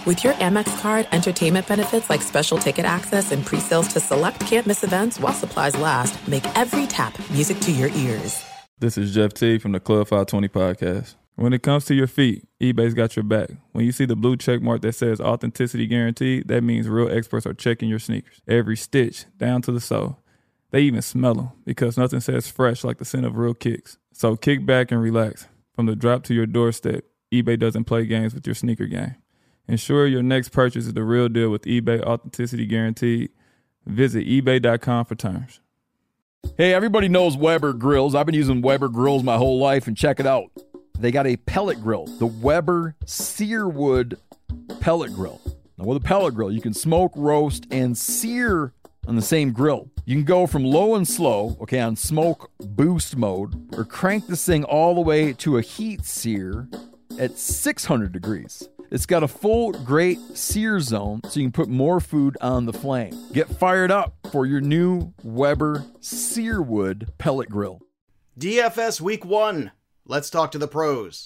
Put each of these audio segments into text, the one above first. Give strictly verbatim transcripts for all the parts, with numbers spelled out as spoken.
With your Amex card, entertainment benefits like special ticket access and pre-sales to select can't-miss events while supplies last make every tap music to your ears. This is Jeff T. from the Club five twenty podcast. When it comes to your feet, eBay's got your back. When you see the blue check mark that says authenticity guaranteed, that means real experts are checking your sneakers. Every stitch, down to the sole. They even smell them, because nothing says fresh like the scent of real kicks. So kick back and relax. From the drop to your doorstep, eBay doesn't play games with your sneaker game. Ensure your next purchase is the real deal with eBay Authenticity Guaranteed. Visit ebay dot com for terms. Hey, everybody knows Weber grills. I've been using Weber grills my whole life, and check it out. They got a pellet grill, the Weber Searwood pellet grill. Now, with a pellet grill, you can smoke, roast, and sear on the same grill. You can go from low and slow, okay, on smoke boost mode, or crank this thing all the way to a heat sear at six hundred degrees. It's got a full great sear zone, so you can put more food on the flame. Get fired up for your new Weber Searwood pellet grill. D F S Week one. Let's talk to the pros.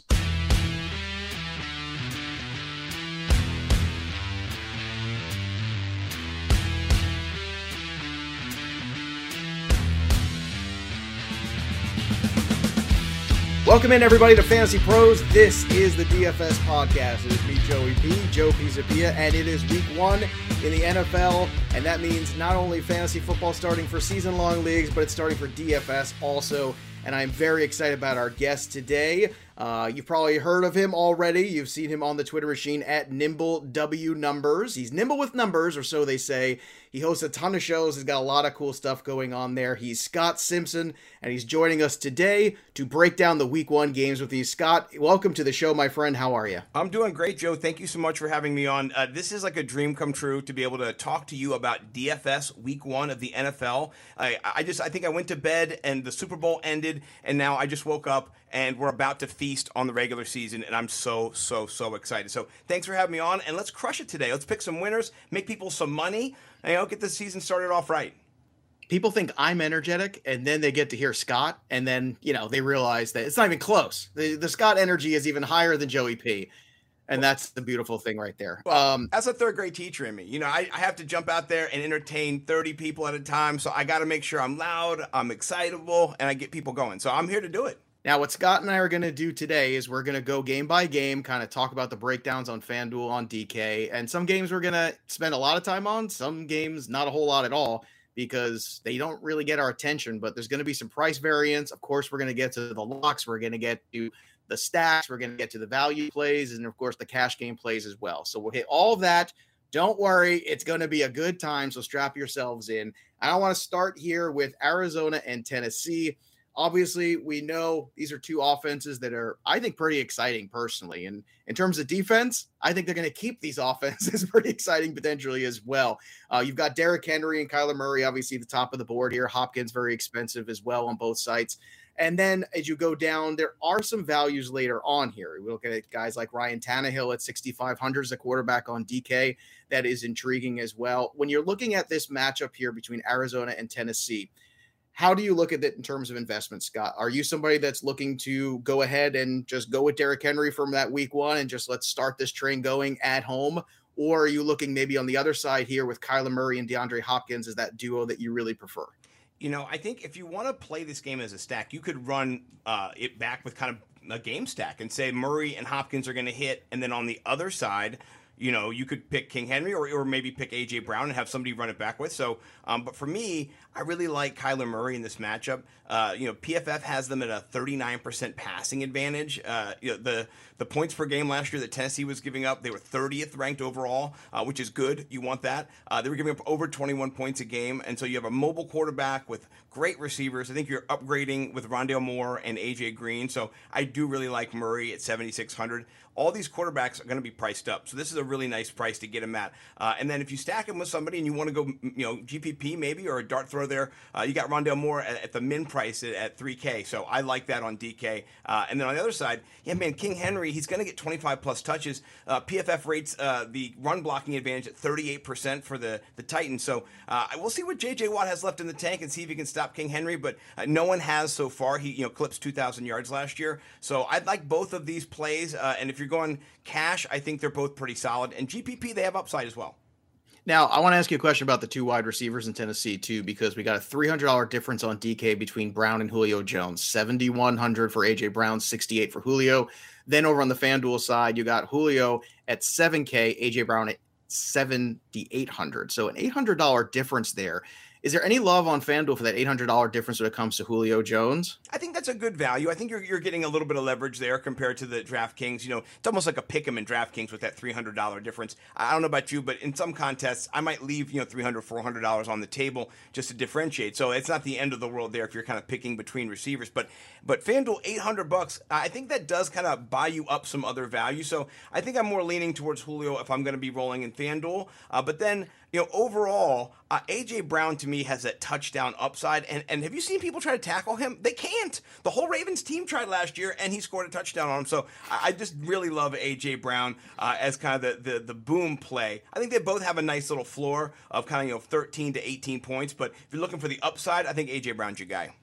Welcome in, everybody, to Fantasy Pros. This is the D F S podcast. It is me, Joey P, Joe Pisapia, and it is week one in the N F L, and that means not only fantasy football starting for season-long leagues, but it's starting for D F S also, and I'm very excited about our guest today. Uh, you've probably heard of him already. You've seen him on the Twitter machine at Nimble W Numbers. He's nimble with numbers, or so they say. He hosts a ton of shows. He's got a lot of cool stuff going on there. He's Scott Simpson, and he's joining us today to break down the week one games with you. Scott, welcome to the show, my friend. How are you? I'm doing great, Joe. Thank you so much for having me on. Uh, this is like a dream come true to be able to talk to you about D F S week one of the N F L. I, I just, I think I went to bed and the Super Bowl ended, and now I just woke up and we're about to feast on the regular season, and I'm so, so, so excited. So thanks for having me on, and let's crush it today. Let's pick some winners, make people some money, and you know, get the season started off right. People think I'm energetic, and then they get to hear Scott, and then, you know, they realize that it's not even close. The, the Scott energy is even higher than Joey P, and that's the beautiful thing right there. Well, um, that's a third grade teacher in me. You know, I, I have to jump out there and entertain thirty people at a time, so I got to make sure I'm loud, I'm excitable, and I get people going. So I'm here to do it. Now, what Scott and I are going to do today is we're going to go game by game, kind of talk about the breakdowns on FanDuel, on D K, and some games we're going to spend a lot of time on, some games not a whole lot at all, because they don't really get our attention, but there's going to be some price variance. Of course, we're going to get to the locks, we're going to get to the stacks, we're going to get to the value plays, and of course, the cash game plays as well. So we'll hit all of that. Don't worry, it's going to be a good time, so strap yourselves in. And I want to start here with Arizona and Tennessee. Obviously, we know these are two offenses that are, I think, pretty exciting personally. And in terms of defense, I think they're going to keep these offenses pretty exciting potentially as well. Uh, you've got Derrick Henry and Kyler Murray, obviously the top of the board here. Hopkins, very expensive as well on both sites. And then as you go down, there are some values later on here. We look at guys like Ryan Tannehill at sixty-five hundred as a quarterback on D K. That is intriguing as well. When you're looking at this matchup here between Arizona and Tennessee, how do you look at it in terms of investment, Scott? Are you somebody that's looking to go ahead and just go with Derrick Henry from that week one and just let's start this train going at home? Or are you looking maybe on the other side here with Kyler Murray and DeAndre Hopkins as that duo that you really prefer? You know, I think if you want to play this game as a stack, you could run uh, it back with kind of a game stack and say Murray and Hopkins are going to hit. And then on the other side, you know, you could pick King Henry or, or maybe pick A J Brown and have somebody run it back with. So, um, but for me, I really like Kyler Murray in this matchup. Uh, you know, P F F has them at a thirty-nine percent passing advantage. Uh, you know, the the points per game last year that Tennessee was giving up, they were thirtieth ranked overall, uh, which is good. You want that. Uh, they were giving up over twenty-one points a game, and so you have a mobile quarterback with great receivers. I think you're upgrading with Rondale Moore and A J Green. So I do really like Murray at seventy-six hundred. All these quarterbacks are going to be priced up, so this is a really nice price to get him at. Uh, and then if you stack him with somebody and you want to go, you know, G P P maybe or a dart throw there, uh, you got Rondale Moore at, at the min price at, at three K. So I like that on D K. Uh, and then on the other side, yeah, man, King Henry, he's going to get twenty-five plus touches. Uh, P F F rates uh, the run blocking advantage at thirty-eight percent for the the Titans. So uh, we'll see what J J Watt has left in the tank and see if he can stop King Henry. But uh, no one has so far. He you know clips two thousand yards last year. So I'd like both of these plays. Uh, and if you're going cash, I think they're both pretty solid. solid. And G P P, they have upside as well. Now, I want to ask you a question about the two wide receivers in Tennessee, too, because we got a three hundred dollars difference on D K between Brown and Julio Jones. seventy-one hundred dollars for A J Brown, sixty-eight dollars for Julio. Then over on the FanDuel side, you got Julio at seven K, A J Brown at seventy-eight hundred dollars. So an eight hundred dollars difference there. Is there any love on FanDuel for that eight hundred dollars difference when it comes to Julio Jones? I think that's a good value. I think you're you're getting a little bit of leverage there compared to the DraftKings. You know, it's almost like a pick 'em in DraftKings with that three hundred dollars difference. I don't know about you, but in some contests, I might leave, you know, three hundred dollars, four hundred dollars on the table just to differentiate. So it's not the end of the world there if you're kind of picking between receivers. But but FanDuel, eight hundred bucks, I think that does kind of buy you up some other value. So I think I'm more leaning towards Julio if I'm going to be rolling in FanDuel. Uh, but then, you know, overall, uh, A J Brown to me has that touchdown upside. And, and have you seen people try to tackle him? They can't. The whole Ravens team tried last year, and he scored a touchdown on him. So I, I just really love A J Brown uh, as kind of the, the the boom play. I think they both have a nice little floor of kind of, you know, thirteen to eighteen points. But if you're looking for the upside, I think A J Brown's your guy.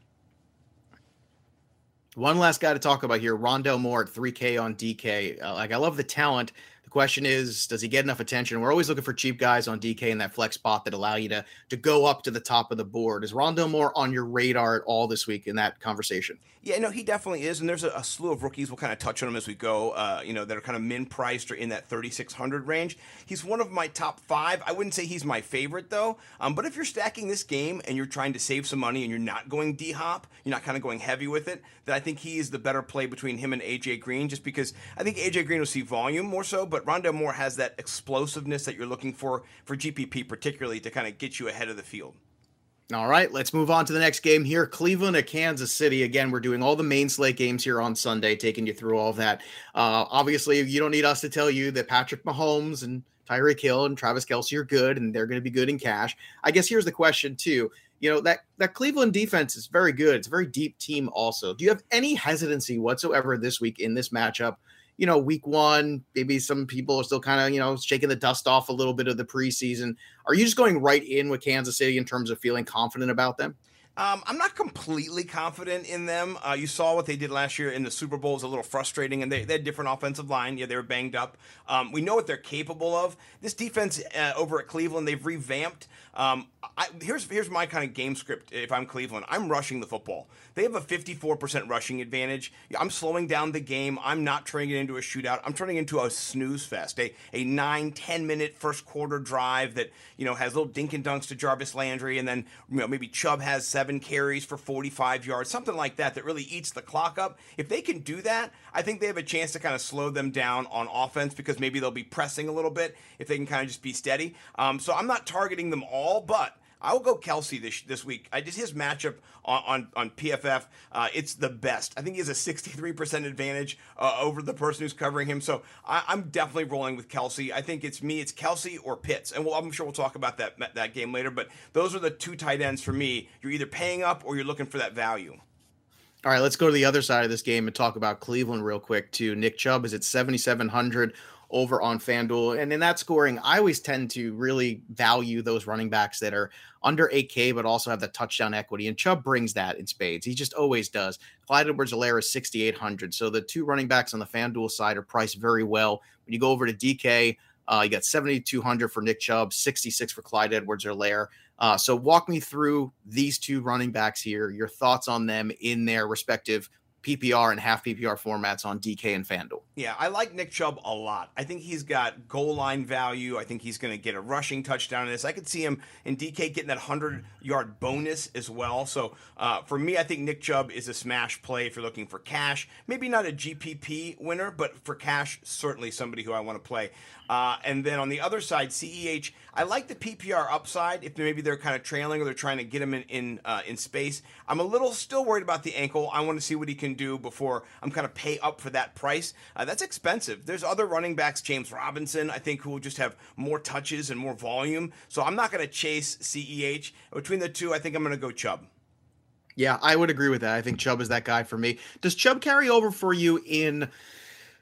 One last guy to talk about here, Rondale Moore at three K on D K. Uh, like, I love the talent. The question is, does he get enough attention? We're always looking for cheap guys on D K in that flex spot that allow you to, to go up to the top of the board. Is Rondale Moore on your radar at all this week in that conversation? Yeah, no, he definitely is, and there's a, a slew of rookies. We'll kind of touch on them as we go, uh, you know, that are kind of min-priced or in that thirty-six hundred range. He's one of my top five. I wouldn't say he's my favorite, though, um, but if you're stacking this game and you're trying to save some money and you're not going D-hop, you're not kind of going heavy with it, then I think he is the better play between him and A J Green, just because I think A J Green will see volume more so, but Rondale Moore has that explosiveness that you're looking for, for G P P particularly, to kind of get you ahead of the field. All right, let's move on to the next game here. Cleveland at Kansas City. Again, we're doing all the main slate games here on Sunday, taking you through all of that. Uh, obviously, you don't need us to tell you that Patrick Mahomes and Tyreek Hill and Travis Kelce are good, and they're going to be good in cash. I guess here's the question, too. You know, that, that Cleveland defense is very good. It's a very deep team also. Do you have any hesitancy whatsoever this week in this matchup? You know, week one, maybe some people are still kind of, you know, shaking the dust off a little bit of the preseason. Are you just going right in with Kansas City in terms of feeling confident about them? Um, I'm not completely confident in them. Uh, you saw what they did last year in the Super Bowl. It was a little frustrating, and they, they had different offensive line. Yeah, they were banged up. Um, we know what they're capable of. This defense uh, over at Cleveland, they've revamped. Um, I, here's here's my kind of game script if I'm Cleveland. I'm rushing the football. They have a fifty-four percent rushing advantage. I'm slowing down the game. I'm not turning it into a shootout. I'm turning it into a snooze fest, a, a nine, ten-minute first quarter drive that, you know, has little dink and dunks to Jarvis Landry, and then, you know, maybe Chubb has seven carries for forty-five yards, something like that, that really eats the clock up. If they can do that, I think they have a chance to kind of slow them down on offense, because maybe they'll be pressing a little bit if they can kind of just be steady. Um, so I'm not targeting them all, but I will go Kelce this this week. I just his matchup on on, on P F F, uh, it's the best. I think he has a sixty-three percent advantage uh, over the person who's covering him. So I, I'm definitely rolling with Kelce. I think it's me, it's Kelce or Pitts, and we'll, I'm sure we'll talk about that that game later. But those are the two tight ends for me. You're either paying up or you're looking for that value. All right, let's go to the other side of this game and talk about Cleveland real quick too. Nick Chubb is at seventy-seven hundred over on FanDuel. And in that scoring, I always tend to really value those running backs that are under eight K, but also have the touchdown equity. And Chubb brings that in spades. He just always does. Clyde Edwards-Helaire is sixty-eight hundred. So the two running backs on the FanDuel side are priced very well. When you go over to D K, uh, you got seventy-two hundred for Nick Chubb, sixty-six for Clyde Edwards-Helaire. Uh, so walk me through these two running backs here, your thoughts on them in their respective P P R and half P P R formats on D K and FanDuel. Yeah, I like Nick Chubb a lot. I think he's got goal line value. I think he's going to get a rushing touchdown in this. I could see him in D K getting that hundred-yard bonus as well. So uh, for me, I think Nick Chubb is a smash play if you're looking for cash. Maybe not a G P P winner, but for cash, certainly somebody who I want to play. Uh, and then on the other side, C E H, I like the P P R upside if maybe they're kind of trailing or they're trying to get him in in, uh, in space. I'm a little still worried about the ankle. I want to see what he can do before I'm kind of pay up for that price. Uh, that's expensive. There's other running backs, James Robinson, I think, who will just have more touches and more volume. So I'm not going to chase C E H. Between the two, I think I'm going to go Chubb. Yeah, I would agree with that. I think Chubb is that guy for me. Does Chubb carry over for you in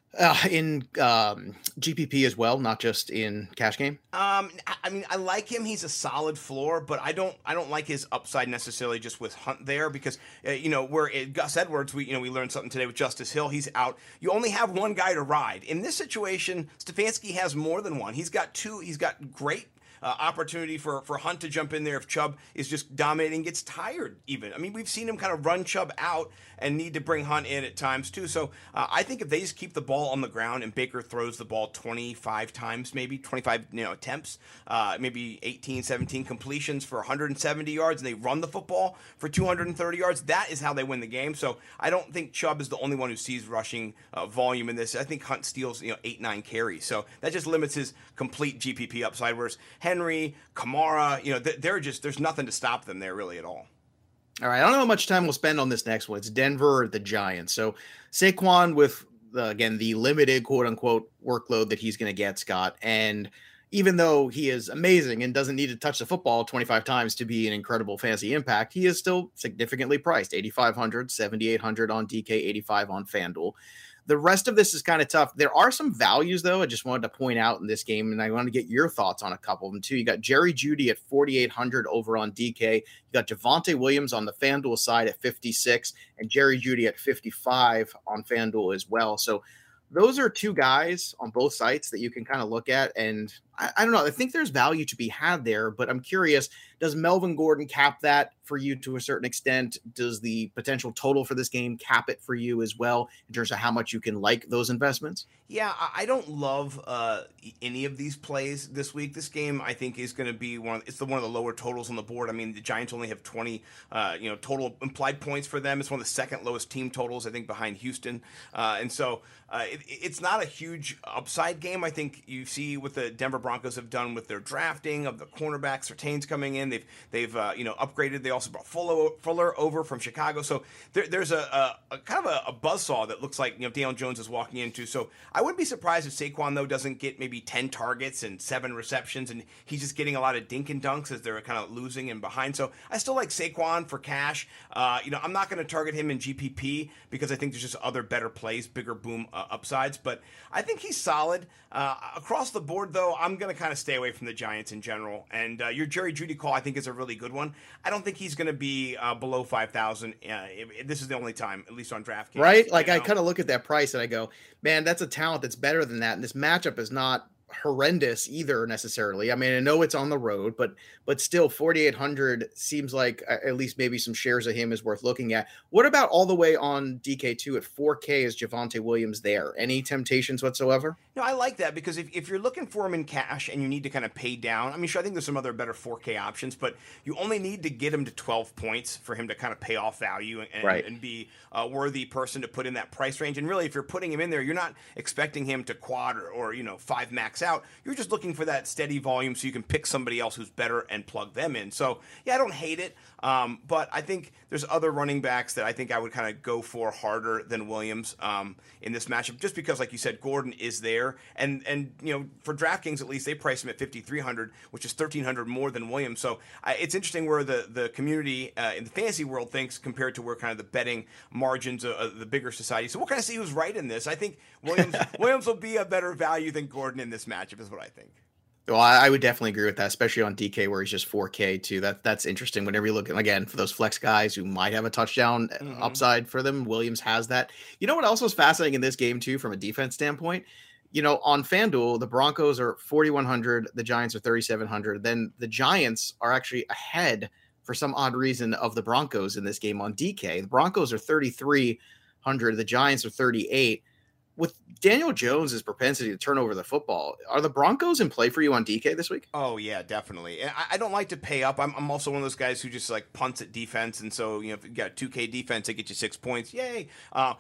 Uh, in um, G P P as well, not just in cash game. Um, I I mean, I like him. He's a solid floor, but I don't, I don't like his upside necessarily just with Hunt there because, uh, you know, where it, Gus Edwards, we, you know, we learned something today with Justice Hill. He's out. You only have one guy to ride. In this situation, Stefanski has more than one. He's got two. He's got great Uh, opportunity for, for Hunt to jump in there if Chubb is just dominating, gets tired even. I mean, we've seen him kind of run Chubb out and need to bring Hunt in at times too. So uh, I think if they just keep the ball on the ground and Baker throws the ball twenty-five times, maybe twenty-five you know attempts, uh, maybe eighteen, seventeen completions for one hundred seventy yards, and they run the football for two hundred thirty yards, that is how they win the game. So I don't think Chubb is the only one who sees rushing uh, volume in this. I think Hunt steals you know eight, nine carries. So that just limits his complete G P P upside, whereas Henry, Kamara, you know, they're just, there's nothing to stop them there really at all. All right. I don't know how much time we'll spend on this next one. It's Denver or the Giants. So Saquon with, the, again, the limited quote unquote workload that he's going to get, Scott. And even though he is amazing and doesn't need to touch the football twenty-five times to be an incredible fantasy impact, he is still significantly priced. eighty-five hundred, seventy-eight hundred on D K, eighty-five on FanDuel. The rest of this is kind of tough. There are some values, though, I just wanted to point out in this game, and I want to get your thoughts on a couple of them, too. You got Jerry Jeudy at forty-eight hundred over on D K. You got Javonte Williams on the FanDuel side at fifty-six, and Jerry Jeudy at fifty-five on FanDuel as well. So those are two guys on both sites that you can kind of look at, and I, I don't know. I think there's value to be had there, but I'm curious, does Melvin Gordon cap that for you to a certain extent? Does the potential total for this game cap it for you as well in terms of how much you can like those investments? Yeah, I don't love uh, any of these plays this week. This game, I think, is going to be one. Of, it's the one of the lower totals on the board. I mean, the Giants only have twenty, uh, you know, total implied points for them. It's one of the second lowest team totals, I think, behind Houston. Uh, and so uh, it, it's not a huge upside game. I think you see what the Denver Broncos have done with their drafting of the cornerbacks. Surtain's coming in. They've they've uh, you know upgraded. They also brought Fuller, Fuller over from Chicago. So there, there's a, a, a kind of a, a buzzsaw that looks like you know Daniel Jones is walking into. So I wouldn't be surprised if Saquon, though, doesn't get maybe ten targets and seven receptions, and he's just getting a lot of dink and dunks as they're kind of losing and behind. So I still like Saquon for cash. Uh, you know, I'm not going to target him in G P P because I think there's just other better plays, bigger boom uh, upsides. But I think he's solid. Uh, across the board, though, I'm going to kind of stay away from the Giants in general. And uh, your Jerry Jeudy call, I think, is a really good one. I don't think he's going to be uh, below five thousand. Uh, this is the only time, at least on DraftKings. Right? Like, you know? I kind of look at that price and I go, man, that's a talent that's better than that. And this matchup is not horrendous either necessarily. I mean, I know it's on the road, but but still forty-eight hundred seems like at least maybe some shares of him is worth looking at. What about all the way on D K two at four K? Is Javonte Williams there? Any temptations whatsoever? No, I like that because if, if you're looking for him in cash and you need to kind of pay down, I mean, sure, I think there's some other better four K options, but you only need to get him to twelve points for him to kind of pay off value and, right. and be a worthy person to put in that price range. And really, if you're putting him in there, you're not expecting him to quad or, or you know, five max out. You're just looking for that steady volume so you can pick somebody else who's better and plug them in. So, yeah, I don't hate it, um, but I think there's other running backs that I think I would kind of go for harder than Williams um, in this matchup, just because, like you said, Gordon is there. And, and you know, for DraftKings, at least, they price him at fifty-three hundred, which is thirteen hundred more than Williams. So uh, it's interesting where the, the community uh, in the fantasy world thinks compared to where kind of the betting margins of, of the bigger society. So we'll kind of see who's right in this. I think Williams Williams will be a better value than Gordon in this matchup, is what I think. Well, I would definitely agree with that, especially on D K where he's just four K too. That that's interesting. Whenever you look at, again, for those flex guys who might have a touchdown mm-hmm. upside for them, Williams has that. You know what else was fascinating in this game too, from a defense standpoint? You know, on FanDuel, the Broncos are forty-one hundred, the Giants are thirty-seven hundred. Then the Giants are actually ahead for some odd reason of the Broncos in this game on D K. The Broncos are thirty-three hundred, the Giants are thirty-eight. With Daniel Jones's propensity to turn over the football, are the Broncos in play for you on D K this week? Oh yeah, definitely. And I, I don't like to pay up. I'm, I'm also one of those guys who just like punts at defense, and so you know if you got two K defense, they get you six points. Yay! Uh,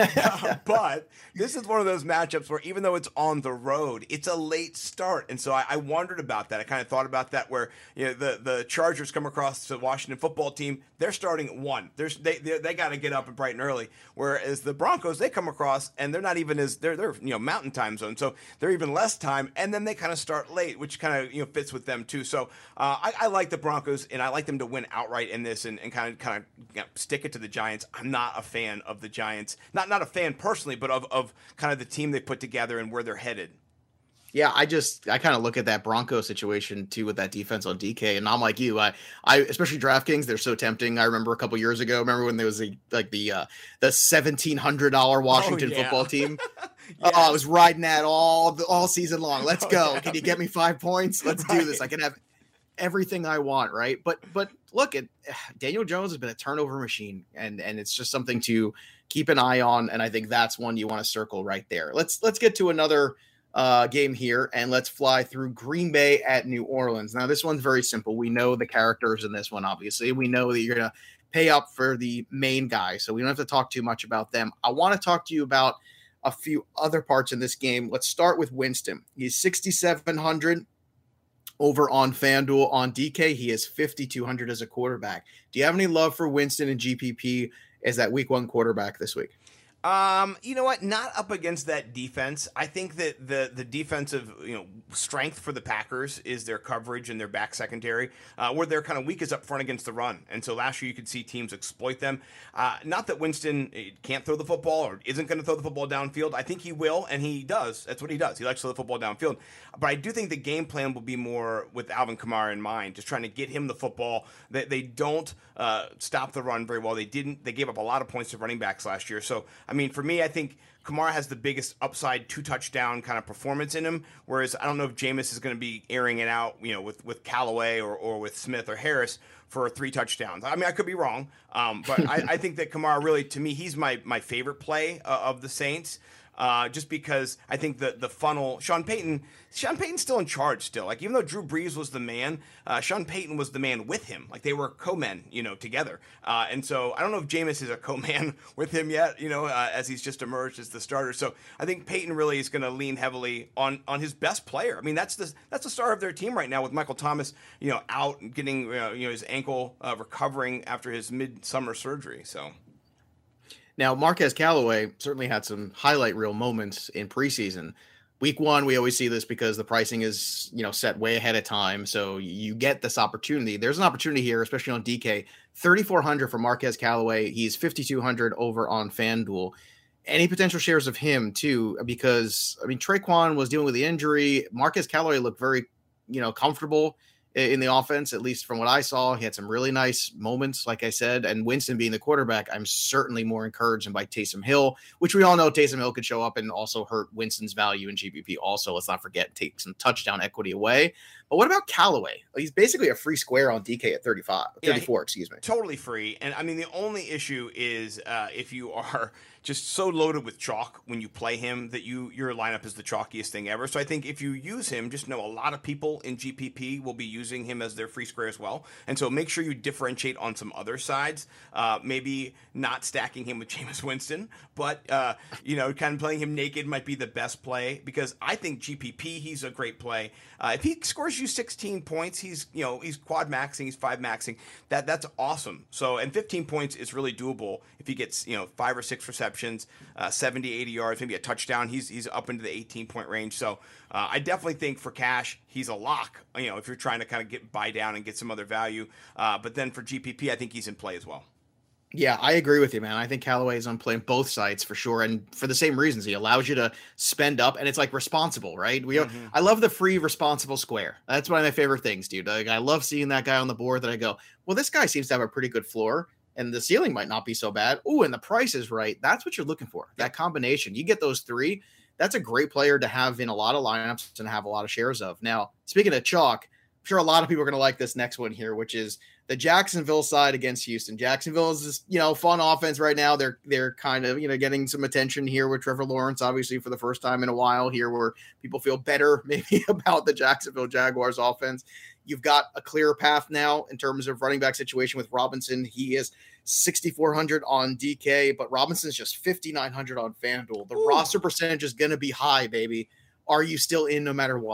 but this is one of those matchups where even though it's on the road, it's a late start, and so I, I wondered about that. I kind of thought about that where you know the the Chargers come across the Washington football team. They're starting at one. There's they they, they got to get up and bright and early, whereas the Broncos they come across and they're not even seven is they're they're you know mountain time zone, so they're even less time, and then they kind of start late, which kind of you know fits with them too. So uh, I, I like the Broncos, and I like them to win outright in this, and, and kind of kind of you know, stick it to the Giants. I'm not a fan of the Giants, not not a fan personally, but of of kind of the team they put together and where they're headed. Yeah, I just I kind of look at that Bronco situation too with that defense on D K, and I'm like you, I I especially DraftKings, they're so tempting. I remember a couple years ago, remember when there was a like the uh, the seventeen hundred dollar Washington oh, yeah. football team. yes. Oh, I was riding that all the, all season long. Let's oh, go. Yeah. Can you get me five points? Let's right. do this. I can have everything I want, right? But but look at Daniel Jones has been a turnover machine, and and it's just something to keep an eye on. And I think that's one you want to circle right there. Let's let's get to another uh game here, and let's fly through Green Bay at New Orleans. Now this one's very simple. We know the characters in this one. Obviously we know that you're gonna pay up for the main guy, so we don't have to talk too much about them. I want to talk to you about a few other parts in this game. Let's start with Winston. He's sixty-seven hundred over on FanDuel. On D K he is fifty-two hundred as a quarterback. Do you have any love for Winston and G P P as that week one quarterback this week? Um, you know what? Not up against that defense. I think that the the defensive, you know, strength for the Packers is their coverage and their back secondary. Uh, where they're kind of weak is up front against the run. And so last year you could see teams exploit them. Uh, not that Winston can't throw the football or isn't going to throw the football downfield. I think he will, and he does. That's what he does. He likes to throw the football downfield. But I do think the game plan will be more with Alvin Kamara in mind, just trying to get him the football. They, they don't uh, stop the run very well. They didn't. They gave up a lot of points to running backs last year. So I mean, for me, I think Kamara has the biggest upside two touchdown kind of performance in him. Whereas I don't know if Jameis is going to be airing it out, you know, with, with Callaway or, or with Smith or Harris for three touchdowns. I mean, I could be wrong. Um, but I, I think that Kamara really, to me, he's my, my favorite play uh, of the Saints. Uh, just because I think the the funnel, Sean Payton, Sean Payton's still in charge still. Like, even though Drew Brees was the man, uh, Sean Payton was the man with him. Like, they were co-men, you know, together. Uh, and so I don't know if Jameis is a co-man with him yet, you know, uh, as he's just emerged as the starter. So I think Payton really is going to lean heavily on on his best player. I mean, that's the that's the star of their team right now with Michael Thomas, you know, out and getting uh, you know his ankle uh, recovering after his midsummer surgery. So. Now, Marquez Callaway certainly had some highlight reel moments in preseason. Week one, we always see this because the pricing is, you know, set way ahead of time. So you get this opportunity. There's an opportunity here, especially on D K. thirty-four hundred for Marquez Callaway. He's fifty-two hundred over on FanDuel. Any potential shares of him, too, because, I mean, Traquan was dealing with the injury. Marquez Callaway looked very, you know, comfortable in the offense, at least from what I saw. He had some really nice moments, like I said, and Winston being the quarterback, I'm certainly more encouraged by Taysom Hill, which we all know Taysom Hill could show up and also hurt Winston's value in G P P also. Let's not forget, take some touchdown equity away. But what about Callaway? He's basically a free square on D K at thirty-five, thirty-four, yeah, excuse me. Totally free. And I mean, the only issue is uh, if you are just so loaded with chalk when you play him that you your lineup is the chalkiest thing ever. So I think if you use him, just know a lot of people in G P P will be using him as their free square as well. And so make sure you differentiate on some other sides. Uh, maybe not stacking him with Jameis Winston, but uh, you know, kind of playing him naked might be the best play, because I think G P P, he's a great play. Uh, if he scores you sixteen points, he's you know he's quad maxing, he's five maxing. That that's awesome. So and fifteen points is really doable if he gets you know five or six receptions, uh, seventy, eighty yards, maybe a touchdown. He's he's up into the eighteen point range. So uh, I definitely think for cash he's a lock. You know if you're trying to kind of get buy down and get some other value. Uh, but then for G P P, I think he's in play as well. Yeah, I agree with you, man. I think Callaway is on playing both sides for sure, and for the same reasons. He allows you to spend up, and it's like responsible, right? We, mm-hmm. I love the free responsible square. That's one of my favorite things, dude. Like, I love seeing that guy on the board that I go, well, this guy seems to have a pretty good floor, and the ceiling might not be so bad. Oh, and the price is right. That's what you're looking for. That combination. You get those three. That's a great player to have in a lot of lineups and have a lot of shares of. Now, speaking of chalk, I'm sure a lot of people are going to like this next one here, which is the Jacksonville side against Houston. Jacksonville is this, you know, fun offense right now. They're they're kind of, you know, getting some attention here with Trevor Lawrence, obviously for the first time in a while here, where people feel better maybe about the Jacksonville Jaguars offense. You've got a clearer path now in terms of running back situation with Robinson. He is sixty-four hundred on D K, but Robinson's just fifty-nine hundred on FanDuel. The Ooh. roster percentage is going to be high, baby. Are you still in no matter what?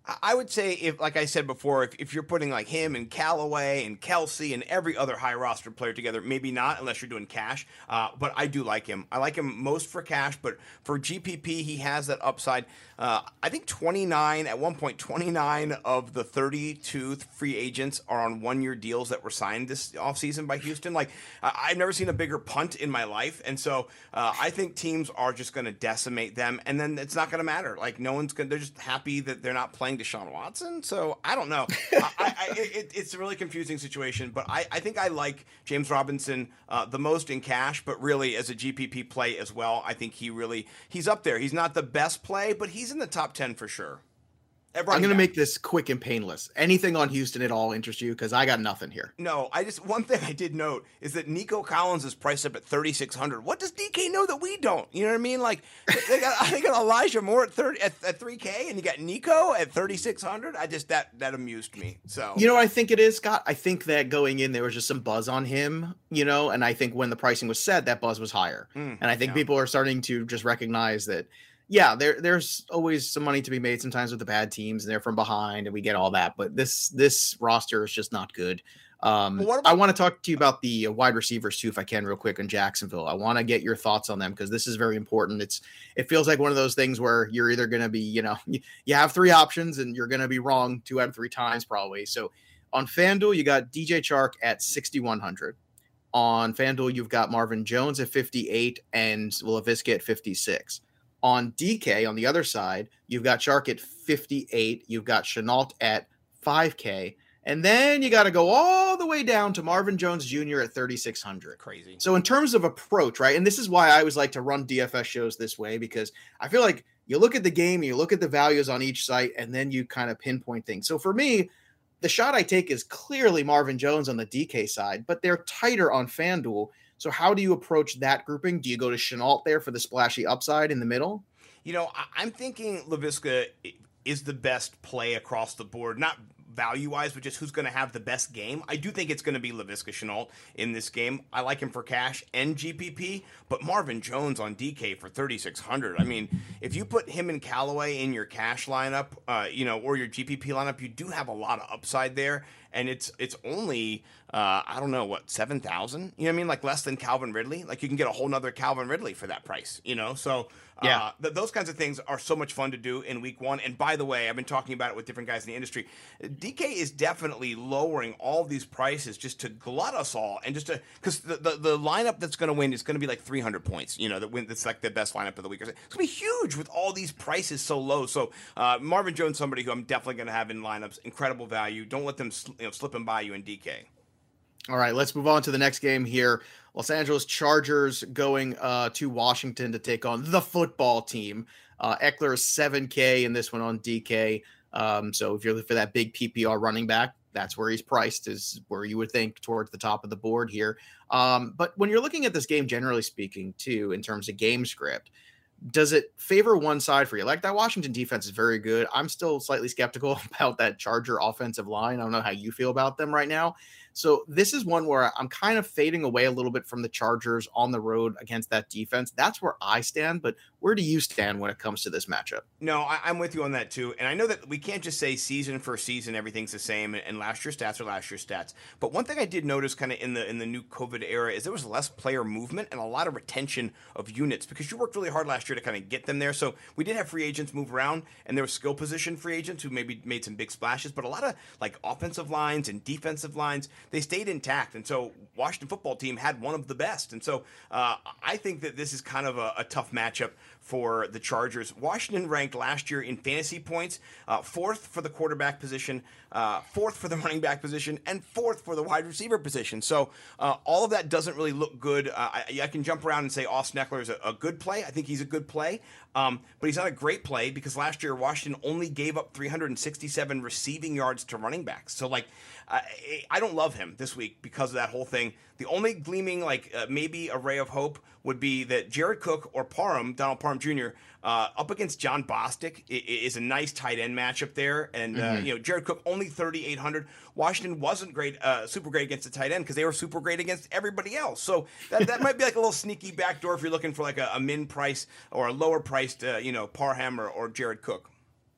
I would say, if, like I said before, if, if you're putting like him and Callaway and Kelsey and every other high roster player together, maybe not unless you're doing cash. Uh, but I do like him. I like him most for cash, but for G P P, he has that upside. Uh, I think twenty-nine, at one point, twenty-nine of the thirty-two free agents are on one-year deals that were signed this offseason by Houston. Like, I- I've never seen a bigger punt in my life. And so uh, I think teams are just going to decimate them, and then it's not going to matter. Like, no one's going to, they're just happy that they're not playing Deshaun Watson. So I don't know. I, I, it, it's a really confusing situation, but I, I think I like James Robinson uh, the most in cash, but really as a G P P play as well. I think he really, he's up there. He's not the best play, but he's in the top ten for sure. I'm going to make this quick and painless. Anything on Houston at all interest you? Because I got nothing here. No, I just, one thing I did note is that Nico Collins is priced up at thirty-six hundred. What does D K know that we don't? You know what I mean? Like, they got, they got Elijah Moore at thirty at, at three K, and you got Nico at thirty-six hundred. I just, that that amused me. So you know what I think it is, Scott? I think that going in there was just some buzz on him, you know, and I think when the pricing was set, that buzz was higher. Mm, and I think yeah. people are starting to just recognize that. Yeah, there there's always some money to be made sometimes with the bad teams, and they're from behind, and we get all that. But this this roster is just not good. Um, about- I want to talk to you about the wide receivers too, if I can, real quick in Jacksonville. I want to get your thoughts on them because this is very important. It's it feels like one of those things where you're either going to be, you know, you, you have three options and you're going to be wrong two out of three times probably. So on FanDuel, you got D J Chark at sixty-one hundred. On FanDuel, you've got Marvin Jones at fifty-eight and Laviska at fifty-six. On D K, on the other side, you've got Chark at fifty-eight. You've got Shenault at five K. And then you got to go all the way down to Marvin Jones Junior at thirty-six hundred. Crazy. So in terms of approach, right, and this is why I always like to run D F S shows this way, because I feel like you look at the game, you look at the values on each site, and then you kind of pinpoint things. So for me, the shot I take is clearly Marvin Jones on the D K side, but they're tighter on FanDuel. So how do you approach that grouping? Do you go to Shenault there for the splashy upside in the middle? You know, I'm thinking Laviska is the best play across the board, not value-wise, but just who's going to have the best game. I do think it's going to be Laviska Shenault in this game. I like him for cash and G P P, but Marvin Jones on D K for thirty-six hundred. I mean, if you put him and Callaway in your cash lineup, uh, you know, or your G P P lineup, you do have a lot of upside there. And it's it's only, uh, I don't know, what, seven thousand? You know what I mean? Like less than Calvin Ridley. Like you can get a whole nother Calvin Ridley for that price, you know? So uh, yeah. th- those kinds of things are so much fun to do in week one. And by the way, I've been talking about it with different guys in the industry. D K is definitely lowering all these prices just to glut us all. And just to, because the, the, the lineup that's going to win is going to be like three hundred points, you know, that win. That's like the best lineup of the week. It's going to be huge with all these prices so low. So uh, Marvin Jones, somebody who I'm definitely going to have in lineups, incredible value. Don't let them sl- you know, slip and by you in D K. All right, let's move on to the next game here. Los Angeles Chargers going uh, to Washington to take on the football team. Uh, Eckler is seven K in this one on D K. Um, so if you're looking for that big P P R running back, that's where he's priced, is where you would think towards the top of the board here. Um, but when you're looking at this game, generally speaking, too, in terms of game script, does it favor one side for you? Like that Washington defense is very good. I'm still slightly skeptical about that Charger offensive line. I don't know how you feel about them right now. So this is one where I'm kind of fading away a little bit from the Chargers on the road against that defense. That's where I stand. But where do you stand when it comes to this matchup? No, I, I'm with you on that too. And I know that we can't just say season for season, everything's the same, and last year's stats are last year's stats. But one thing I did notice kind of in the in the new COVID era is there was less player movement and a lot of retention of units because you worked really hard last year to kind of get them there. So we did have free agents move around, and there were skill position free agents who maybe made some big splashes, but a lot of like offensive lines and defensive lines, they stayed intact. And so Washington football team had one of the best. And so uh, I think that this is kind of a, a tough matchup for the Chargers. Washington ranked last year in fantasy points, uh, fourth for the quarterback position, uh, fourth for the running back position, and fourth for the wide receiver position. So uh, all of that doesn't really look good. Uh, I, I can jump around and say Austin Eckler is a, a good play. I think he's a good play, um, but he's not a great play because last year Washington only gave up three hundred sixty-seven receiving yards to running backs. So like, I, I don't love him this week because of that whole thing. The only gleaming, like uh, maybe a ray of hope would be that Jared Cook or Parham, Donald Parham Junior, uh, up against John Bostic is a nice tight end matchup there. And, mm-hmm. uh, you know, Jared Cook only thirty-eight hundred. Washington wasn't great, uh, super great against the tight end because they were super great against everybody else. So that, that might be like a little sneaky backdoor if you're looking for like a, a min price or a lower priced, uh, you know, Parham or, or Jared Cook.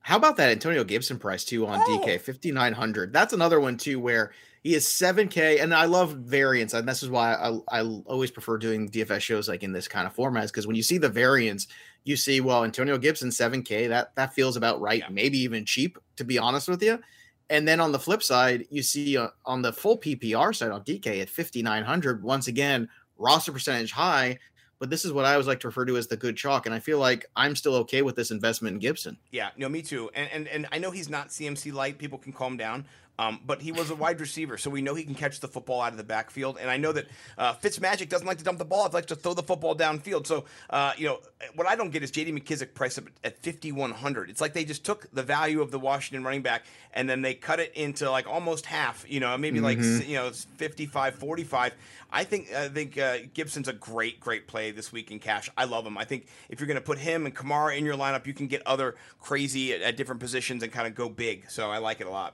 How about that Antonio Gibson price too on oh. D K, fifty-nine hundred? That's another one too where he is seven K, and I love variants, and this is why I, I always prefer doing D F S shows like in this kind of format, because when you see the variants, you see, well, Antonio Gibson, seven K, that, that feels about right, yeah. maybe even cheap, to be honest with you. And then on the flip side, you see uh, on the full P P R side on D K at fifty-nine hundred, once again, roster percentage high, but this is what I always like to refer to as the good chalk, and I feel like I'm still okay with this investment in Gibson. Yeah, no, me too. And and, and I know he's not C M C light. People can calm down. Um, but he was a wide receiver, so we know he can catch the football out of the backfield. And I know that uh, Fitzmagic doesn't like to dump the ball; he likes to throw the football downfield. So, uh, you know, what I don't get is J D McKissic priced up at fifty-one hundred. It's like they just took the value of the Washington running back and then they cut it into like almost half. You know, maybe mm-hmm. like you know fifty-five forty-five. I think I think uh, Gibson's a great great play this week in cash. I love him. I think if you're going to put him and Kamara in your lineup, you can get other crazy at, at different positions and kind of go big. So I like it a lot.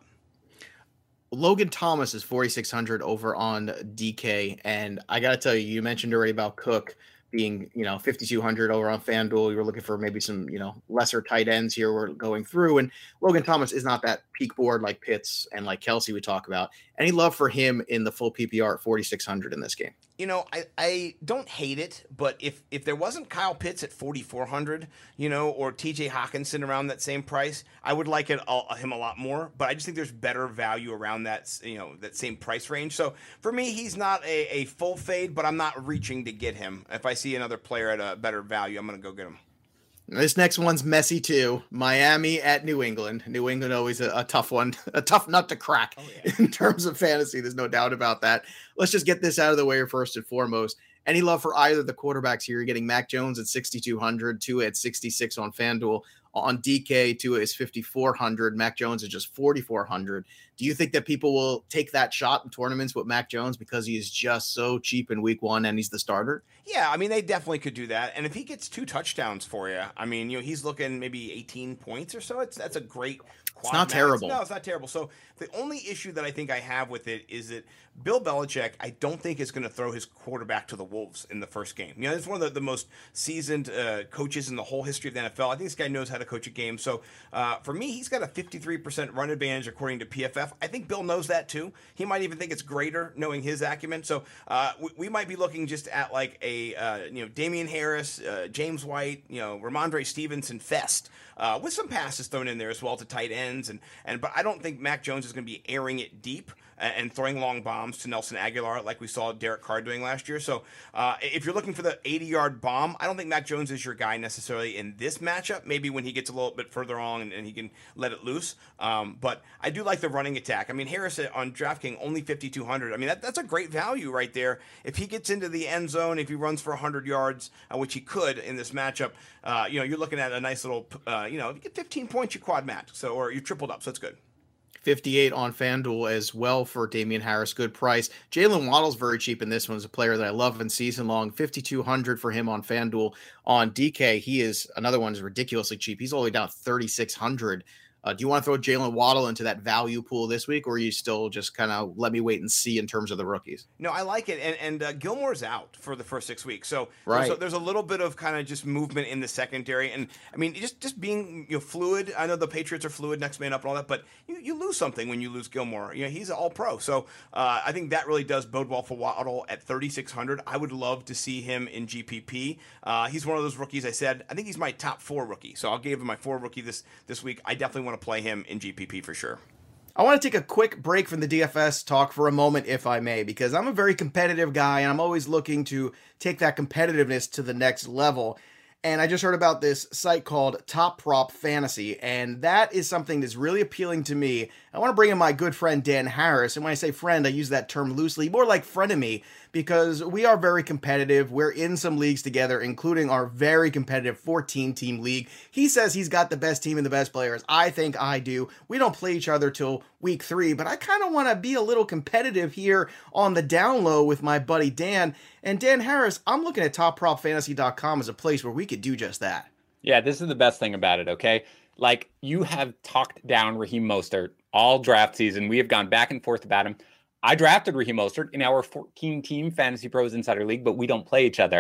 Logan Thomas is forty-six hundred over on D K, and I got to tell you, you mentioned already about Cook being, you know, fifty-two hundred over on FanDuel. You were looking for maybe some, you know, lesser tight ends here we're going through, and Logan Thomas is not that peak board like Pitts and like Kelsey we talk about. Any love for him in the full P P R at forty-six hundred in this game? You know, I, I don't hate it, but if, if there wasn't Kyle Pitts at forty-four hundred, you know, or T J Hawkinson around that same price, I would like it uh, him a lot more. But I just think there's better value around that, you know, that same price range. So for me, he's not a, a full fade, but I'm not reaching to get him. If I see another player at a better value, I'm going to go get him. This next one's messy too. Miami at New England. New England always a, a tough one, a tough nut to crack oh, yeah. in terms of fantasy. There's no doubt about that. Let's just get this out of the way first and foremost. Any love for either of the quarterbacks here? You're getting Mac Jones at sixty-two hundred, Tua at sixty-six on FanDuel. On D K, Tua is fifty-four hundred. Mac Jones is just forty-four hundred. Do you think that people will take that shot in tournaments with Mac Jones because he is just so cheap in week one and he's the starter? Yeah, I mean, they definitely could do that. And if he gets two touchdowns for you, I mean, you know, he's looking maybe eighteen points or so. It's That's a great quad. It's not max. terrible. No, it's not terrible. So the only issue that I think I have with it is that Bill Belichick, I don't think is going to throw his quarterback to the Wolves in the first game. You know, it's one of the, the most seasoned uh, coaches in the whole history of the N F L. I think this guy knows how to coach a game. So uh, for me, he's got a fifty-three percent run advantage according to P F F. I think Bill knows that too. He might even think it's greater knowing his acumen. So uh, we, we might be looking just at like a uh, you know Damian Harris, uh, James White, you know Ramondre Stevenson fest uh, with some passes thrown in there as well to tight ends. And and but I don't think Mac Jones is going to be airing it deep and throwing long bombs to Nelson Aguilar like we saw Derek Carr doing last year. So uh, if you're looking for the eighty-yard bomb, I don't think Mac Jones is your guy necessarily in this matchup. Maybe when he gets a little bit further on and, and he can let it loose. Um, but I do like the running attack. I mean, Harris on DraftKings, only fifty-two hundred. I mean, that, that's a great value right there. If he gets into the end zone, if he runs for one hundred yards, uh, which he could in this matchup, uh, you know, you're looking at a nice little, uh, you know, if you get fifteen points, you quad match. So, or you tripled up. So that's good. fifty-eight on FanDuel as well for Damian Harris. Good price. Jalen Waddle's very cheap in this one. Is a player that I love in season long. fifty-two hundred for him on FanDuel. On D K, he is another one is ridiculously cheap. He's only down thirty-six hundred. Uh, do you want to throw Jalen Waddle into that value pool this week, or are you still just kind of let me wait and see in terms of the rookies? No, I like it. And, and uh, Gilmore's out for the first six weeks. So right. there's, a, there's a little bit of kind of just movement in the secondary. And, I mean, just, just being you know fluid. I know the Patriots are fluid, next man up and all that, but you, you lose something when you lose Gilmore. You know, he's an all-pro. So uh, I think that really does bode well for Waddle at thirty-six hundred. I would love to see him in G P P. Uh, he's one of those rookies I said, I think he's my top four rookie. So I'll give him my four rookie this, this week. I definitely want to play him in G P P for sure. I want to take a quick break from the D F S talk for a moment, if I may, because I'm a very competitive guy and I'm always looking to take that competitiveness to the next level. And I just heard about this site called Top Prop Fantasy, and that is something that's really appealing to me. I want to bring in my good friend Dan Harris, and when I say friend, I use that term loosely, more like frenemy, because we are very competitive. We're in some leagues together, including our very competitive fourteen-team league. He says he's got the best team and the best players. I think I do. We don't play each other till week three, but I kind of want to be a little competitive here on the down low with my buddy Dan. And Dan Harris, I'm looking at top prop fantasy dot com as a place where we could do just that. Yeah, this is the best thing about it, okay? Like, you have talked down Raheem Mostert all draft season. We have gone back and forth about him. I drafted Raheem Mostert in our fourteen-team Fantasy Pros Insider League, but we don't play each other.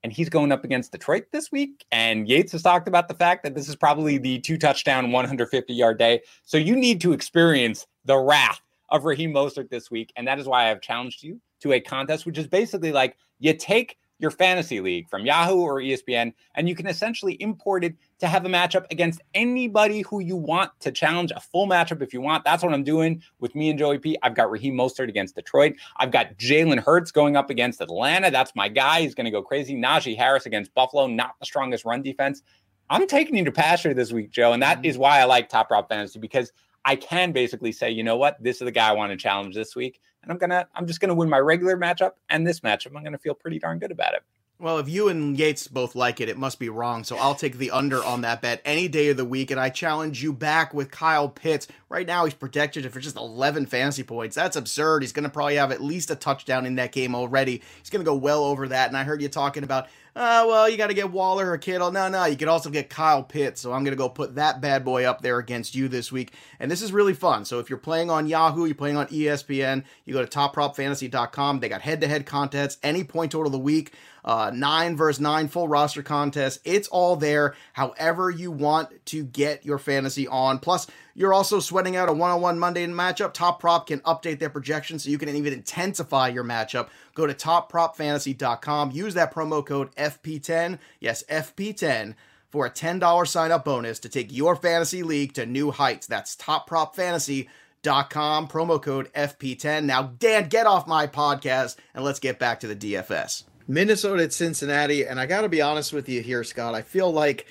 and he's going up against Detroit this week. And Yates has talked about the fact that this is probably the two touchdown, one hundred fifty yard day. So you need to experience the wrath of Raheem Mostert this week. And that is why I've challenged you to a contest, which is basically like you take your fantasy league from Yahoo or E S P N, and you can essentially import it to have a matchup against anybody who you want to challenge, a full matchup if you want. That's what I'm doing with me and Joey P. I've got Raheem Mostert against Detroit. I've got Jalen Hurts going up against Atlanta. That's my guy. He's going to go crazy. Najee Harris against Buffalo, not the strongest run defense. I'm taking you to pasture this week, Joe, and that mm-hmm. is why I like Top Prop Fantasy, because I can basically say, you know what, this is the guy I want to challenge this week. And I'm going to, I'm just going to win my regular matchup and this matchup. I'm going to feel pretty darn good about it. Well, if you and Yates both like it, it must be wrong. So I'll take the under on that bet any day of the week. And I challenge you back with Kyle Pitts. Right now, he's projected for just eleven fantasy points. That's absurd. He's going to probably have at least a touchdown in that game already. He's going to go well over that. And I heard you talking about, oh, well, you got to get Waller or Kittle. No, no, you could also get Kyle Pitts. So I'm going to go put that bad boy up there against you this week. And this is really fun. So if you're playing on Yahoo, you're playing on E S P N, you go to top prop fantasy dot com. They got head-to-head contests, any point total of the week. Uh, nine versus nine full roster contest. It's all there. However you want to get your fantasy on. Plus, you're also sweating out a one-on-one Monday matchup. Top Prop can update their projections so you can even intensify your matchup. Go to top prop fantasy dot com. Use that promo code F P ten. Yes, F P ten for a ten dollars sign-up bonus to take your fantasy league to new heights. That's top prop fantasy dot com. Promo code F P ten. Now, Dan, get off my podcast and let's get back to the D F S. Minnesota at Cincinnati, and I got to be honest with you here, Scott. I feel like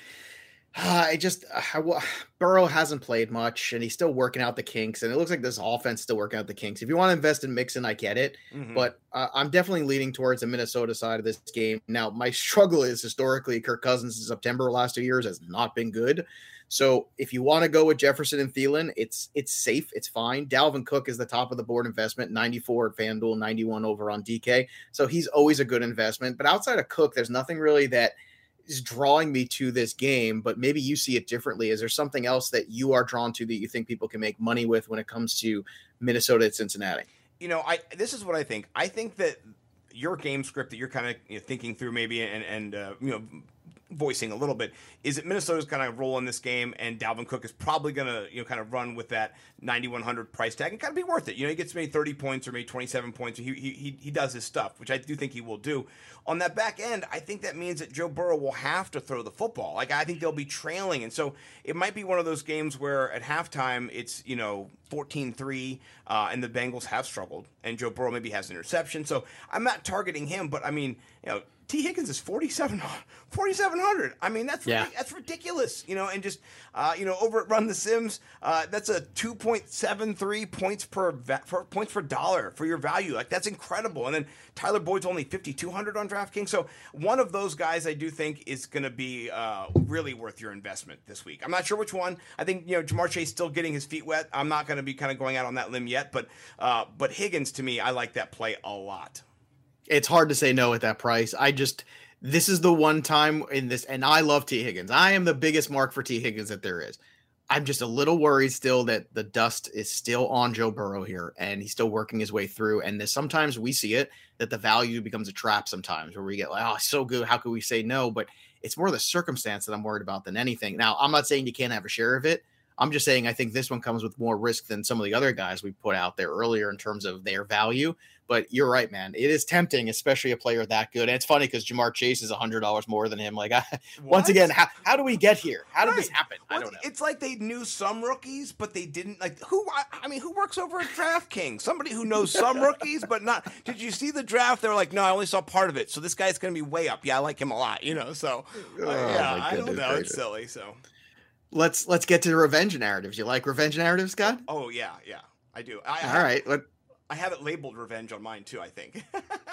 uh, I just uh, Burrow hasn't played much, and he's still working out the kinks, and it looks like this offense is still working out the kinks. If you want to invest in Mixon, I get it, mm-hmm. but uh, I'm definitely leaning towards the Minnesota side of this game. Now, my struggle is historically Kirk Cousins in September last two years has not been good. So if you want to go with Jefferson and Thielen, it's it's safe, it's fine. Dalvin Cook is the top of the board investment, ninety-four at FanDuel, ninety-one over on D K. So he's always a good investment. But outside of Cook, there's nothing really that is drawing me to this game, but maybe you see it differently. Is there something else that you are drawn to that you think people can make money with when it comes to Minnesota at Cincinnati? You know, I this is what I think. I think that your game script that you're kind of you know, thinking through maybe and, and uh, you know, voicing a little bit is that Minnesota's kind of rolling this game, and Dalvin Cook is probably going to, you know, kind of run with that ninety-one hundred price tag and kind of be worth it. You know, he gets maybe thirty points or maybe twenty-seven points. He he he does his stuff, which I do think he will do. On that back end, I think that means that Joe Burrow will have to throw the football. Like, I think they'll be trailing. And so it might be one of those games where at halftime it's, you know, fourteen three, uh, and the Bengals have struggled, and Joe Burrow maybe has an interception. So I'm not targeting him, but I mean, you know, T. Higgins is forty-seven hundred. I mean, that's yeah. that's ridiculous, you know, and just, uh, you know, over at Run the Sims, uh, that's a two point seven three points per va- for points per dollar for your value. Like, that's incredible. And then Tyler Boyd's only fifty-two hundred on DraftKings. So one of those guys I do think is going to be uh, really worth your investment this week. I'm not sure which one. I think, you know, Jamar Chase still getting his feet wet. I'm not going to be kind of going out on that limb yet, but uh, but Higgins, to me, I like that play a lot. It's hard to say no at that price. I just, this is the one time in this, and I love T. Higgins. I am the biggest mark for T. Higgins that there is. I'm just a little worried still that the dust is still on Joe Burrow here, and he's still working his way through. And this, sometimes we see it, that the value becomes a trap sometimes, where we get like, oh, so good, how could we say no? But it's more the circumstance that I'm worried about than anything. Now, I'm not saying you can't have a share of it. I'm just saying I think this one comes with more risk than some of the other guys we put out there earlier in terms of their value. But you're right, man. It is tempting, especially a player that good. And it's funny because Jamar Chase is one hundred dollars more than him. Like, I, once again, how, how do we get here? How did right. this happen? Well, I don't know. It's like they knew some rookies, but they didn't. Like, who? I, I mean, who works over at DraftKings? Somebody who knows some rookies, but not. Did you see the draft? They were like, no, I only saw part of it. So this guy's going to be way up. Yeah, I like him a lot, you know. So, uh, oh, yeah, I don't know. It's silly. So. Let's let's get to the revenge narratives. You like revenge narratives, Scott? Oh yeah, yeah, I do. I, I All have, right. Let, I have it labeled revenge on mine too, I think.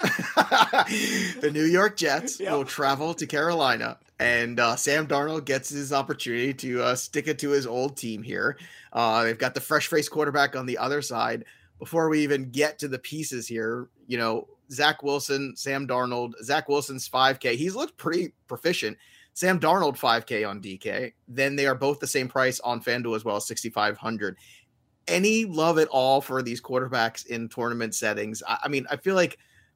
The New York Jets yeah. will travel to Carolina, and uh, Sam Darnold gets his opportunity to uh, stick it to his old team here. Uh, they've got the fresh-faced quarterback on the other side. Before we even get to the pieces here, you know, Zach Wilson, Sam Darnold, Zach Wilson's five K. He's looked pretty proficient. Sam Darnold five K on D K. Then they are both the same price on FanDuel as well, sixty-five hundred. Any love at all for these quarterbacks in tournament settings? I, I mean, I feel like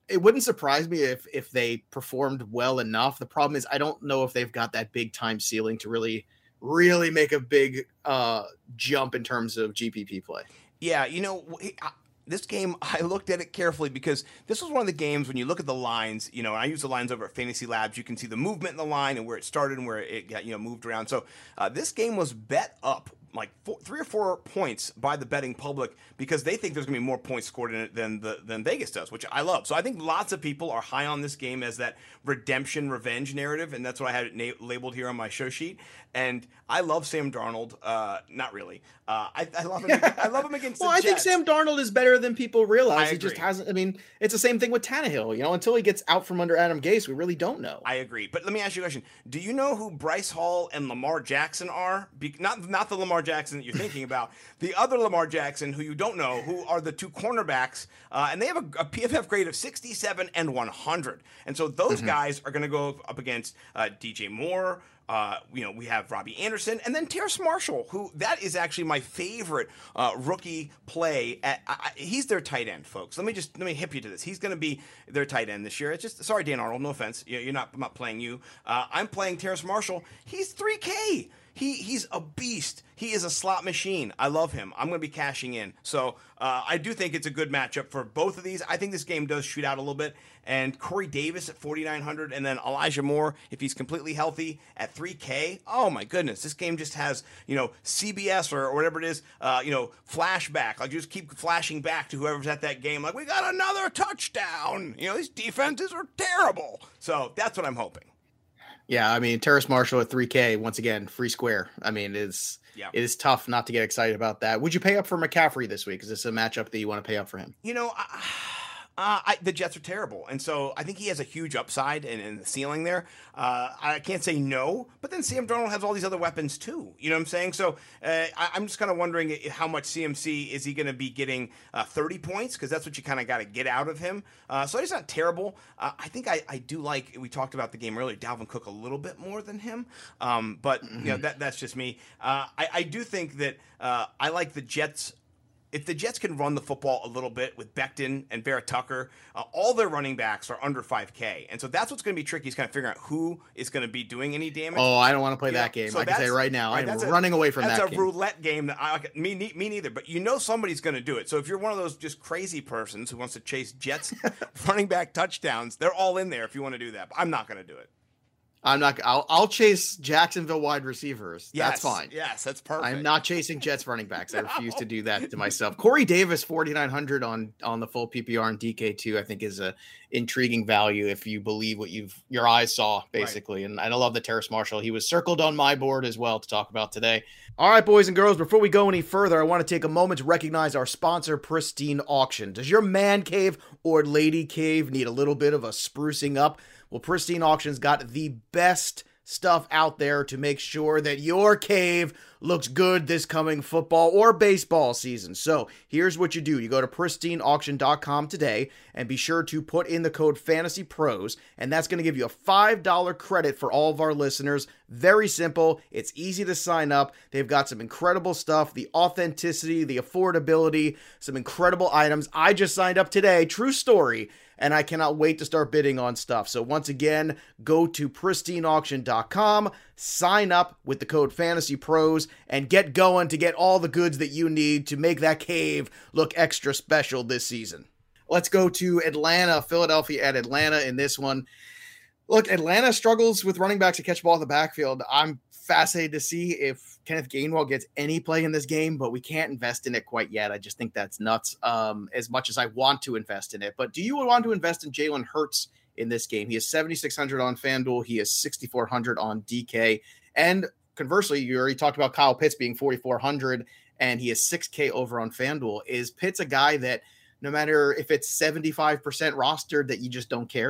it wouldn't surprise me if if they performed well enough. The problem is I don't know if they've got that big time ceiling to really, really make a big uh, jump in terms of G P P play. Yeah, you know, this game, I looked at it carefully because this was one of the games when you look at the lines, you know, and I use the lines over at Fantasy Labs, you can see the movement in the line and where it started and where it got, you know, moved around. So uh, this game was bet up like four, three or four points by the betting public because they think there's going to be more points scored in it than the than Vegas does, which I love. So I think lots of people are high on this game as that redemption revenge narrative, and that's what I had it na- labeled here on my show sheet. And I love Sam Darnold. Uh, not really. Uh, I, I love him. I love him against. well, the I Jets. think Sam Darnold is better than people realize. I He just agree. hasn't. I mean, it's the same thing with Tannehill. You know, until he gets out from under Adam Gase, we really don't know. I agree. But let me ask you a question. Do you know who Bryce Hall and Lamar Jackson are? Be- not not the Lamar Jackson that you're thinking about. The other Lamar Jackson, who you don't know, who are the two cornerbacks, uh, and they have a, a P F F grade of sixty-seven and one hundred. And so those Mm-hmm. guys are going to go up against uh, D J Moore. Uh, you know, we have Robbie Anderson, and then Terrace Marshall, who that is actually my favorite uh, rookie play. At, I, I- he's their tight end, folks. Let me just let me hip you to this. He's going to be their tight end this year. It's just sorry, Dan Arnold, no offense. You- You're not I'm not playing you. Uh, I'm playing Terrace Marshall. He's three K. He he's a beast. He is a slot machine. I love him. I'm going to be cashing in. So uh, I do think it's a good matchup for both of these. I think this game does shoot out a little bit. And Corey Davis at forty-nine hundred, and then Elijah Moore, if he's completely healthy, at three K. Oh my goodness, this game just has, you know, C B S or, or whatever it is, uh, you know, flashback. Like, just keep flashing back to whoever's at that game. Like, we got another touchdown. You know, these defenses are terrible. So that's what I'm hoping. Yeah, I mean, Terrace Marshall at three K, once again, free square. I mean, it's Yeah. it is tough not to get excited about that. Would you pay up for McCaffrey this week? Is this a matchup that you want to pay up for him? You know, I, uh, I, the Jets are terrible, and so I think he has a huge upside and, and the ceiling there. Uh, I can't say no, but then Sam Darnold has all these other weapons too. You know what I'm saying? So uh, I, I'm just kind of wondering how much C M C is he going to be getting uh, thirty points, because that's what you kind of got to get out of him. Uh, so he's not terrible. Uh, I think I, I do like, we talked about the game earlier, Dalvin Cook a little bit more than him, um, but you know that that's just me. Uh, I, I do think that uh, I like the Jets. If the Jets can run the football a little bit with Becton and Vera Tucker, uh, all their running backs are under five K. And so that's what's going to be tricky, is kind of figuring out who is going to be doing any damage. Oh, I don't want to play You know, that game. so I can say that's- right now, right, I am that's a- running away from that's that a game. roulette game that I me, me me neither. But you know somebody's going to do it. So if you're one of those just crazy persons who wants to chase Jets running back touchdowns, they're all in there if you want to do that. But I'm not going to do it. I'm not. I'll, I'll chase Jacksonville wide receivers. Yes, That's fine. Yes, that's perfect. I'm not chasing Jets running backs. I refuse to do that to myself. Corey Davis, forty-nine hundred on on the full P P R and D K two, I think is a intriguing value if you believe what you've your eyes saw, basically. Right. And I love the Terrace Marshall. He was circled on my board as well to talk about today. All right, boys and girls, before we go any further, I want to take a moment to recognize our sponsor, Pristine Auction. Does your man cave or lady cave need a little bit of a sprucing up? Well, Pristine Auction's got the best stuff out there to make sure that your cave looks good this coming football or baseball season. So here's what you do. You go to pristine auction dot com today and be sure to put in the code FANTASYPROS, and that's going to give you a five dollars credit for all of our listeners. Very simple. It's easy to sign up. They've got some incredible stuff, the authenticity, the affordability, some incredible items. I just signed up today. True story. And I cannot wait to start bidding on stuff. So once again, go to pristine auction dot com, sign up with the code FANTASYPROS, and get going to get all the goods that you need to make that cave look extra special this season. Let's go to Atlanta, Philadelphia at Atlanta in this one. Look, Atlanta struggles with running backs to catch the ball in the backfield. I'm fascinated to see if Kenneth Gainwell gets any play in this game, but we can't invest in it quite yet. I just think that's nuts, um, as much as I want to invest in it. But do you want to invest in Jalen Hurts in this game? He is seventy-six hundred on FanDuel. He is sixty-four hundred on D K. And conversely, you already talked about Kyle Pitts being forty-four hundred, and he is six K over on FanDuel. Is Pitts a guy that no matter if it's seventy-five percent rostered that you just don't care?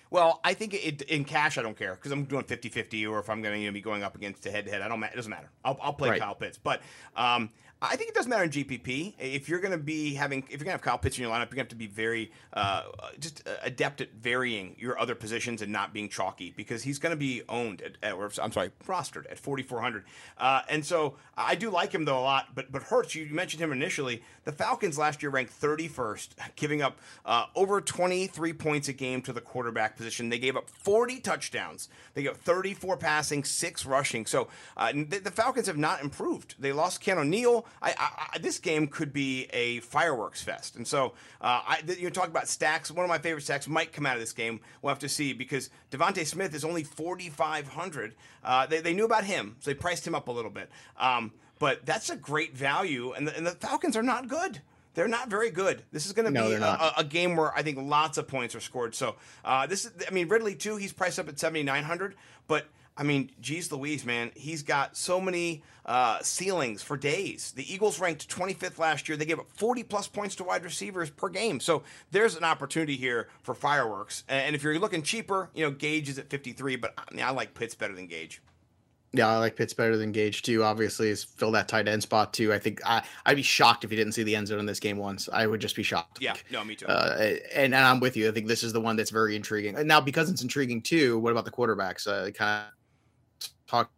Well, I think it, in cash, I don't care because I'm doing fifty-fifty, or if I'm going to you know, be going up against a head-to-head, I don't. It doesn't matter. I'll, I'll play Right. Kyle Pitts, but um, I think it does matter in G P P. If you're going to be having, if you're going to have Kyle Pitts in your lineup, you're going to have to be very, uh, just adept at varying your other positions and not being chalky because he's going to be owned at, at or I'm sorry, rostered at forty-four hundred. Uh, and so I do like him though a lot. But but Hurts, you mentioned him initially. The Falcons last year ranked thirty-first, giving up uh, over twenty-three points a game to the quarterback position. They gave up forty touchdowns. They got thirty-four passing, six rushing. So uh, the, the Falcons have not improved. They lost Ken O'Neal. I, I, I, this game could be a fireworks fest. And so uh, I, you're talking about stacks. One of my favorite stacks might come out of this game. We'll have to see because Devontae Smith is only forty-five hundred. Uh, they, they knew about him, so they priced him up a little bit. Um, but that's a great value. And the, and the Falcons are not good. They're not very good. This is going to No, be they're not. a, a game where I think lots of points are scored. So uh, this is, I mean, Ridley too. He's priced up at seventy-nine hundred, but I mean, geez Louise, man, he's got so many uh, ceilings for days. The Eagles ranked twenty-fifth last year. They gave up forty plus points to wide receivers per game. So there's an opportunity here for fireworks. And if you're looking cheaper, you know, Gage is at fifty-three, but I mean, I like Pitts better than Gage. Yeah, I like Pitts better than Gage too. Obviously, is fill that tight end spot too. I think I, I'd be shocked if he didn't see the end zone in this game once. I would just be shocked. Yeah, no, me too. Uh, and, and I'm with you. I think this is the one that's very intriguing. And now, because it's intriguing too, what about the quarterbacks? Uh, kind of talked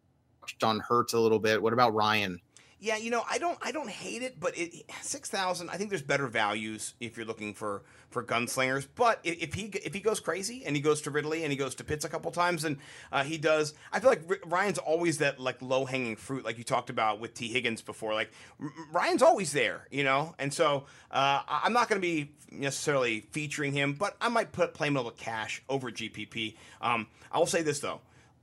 on Hurts a little bit. What about Ryan? Yeah, you know, I don't, I don't hate it, but it six thousand. I think there's better values if you're looking for for gunslingers. But if he if he goes crazy and he goes to Ridley and he goes to Pitts a couple times and uh, he does, I feel like Ryan's always that like low hanging fruit, like you talked about with T Higgins before. Like Ryan's always there, you know. And so uh, I'm not going to be necessarily featuring him, but I might put play him a little cash over G P P. Um, I will say this though.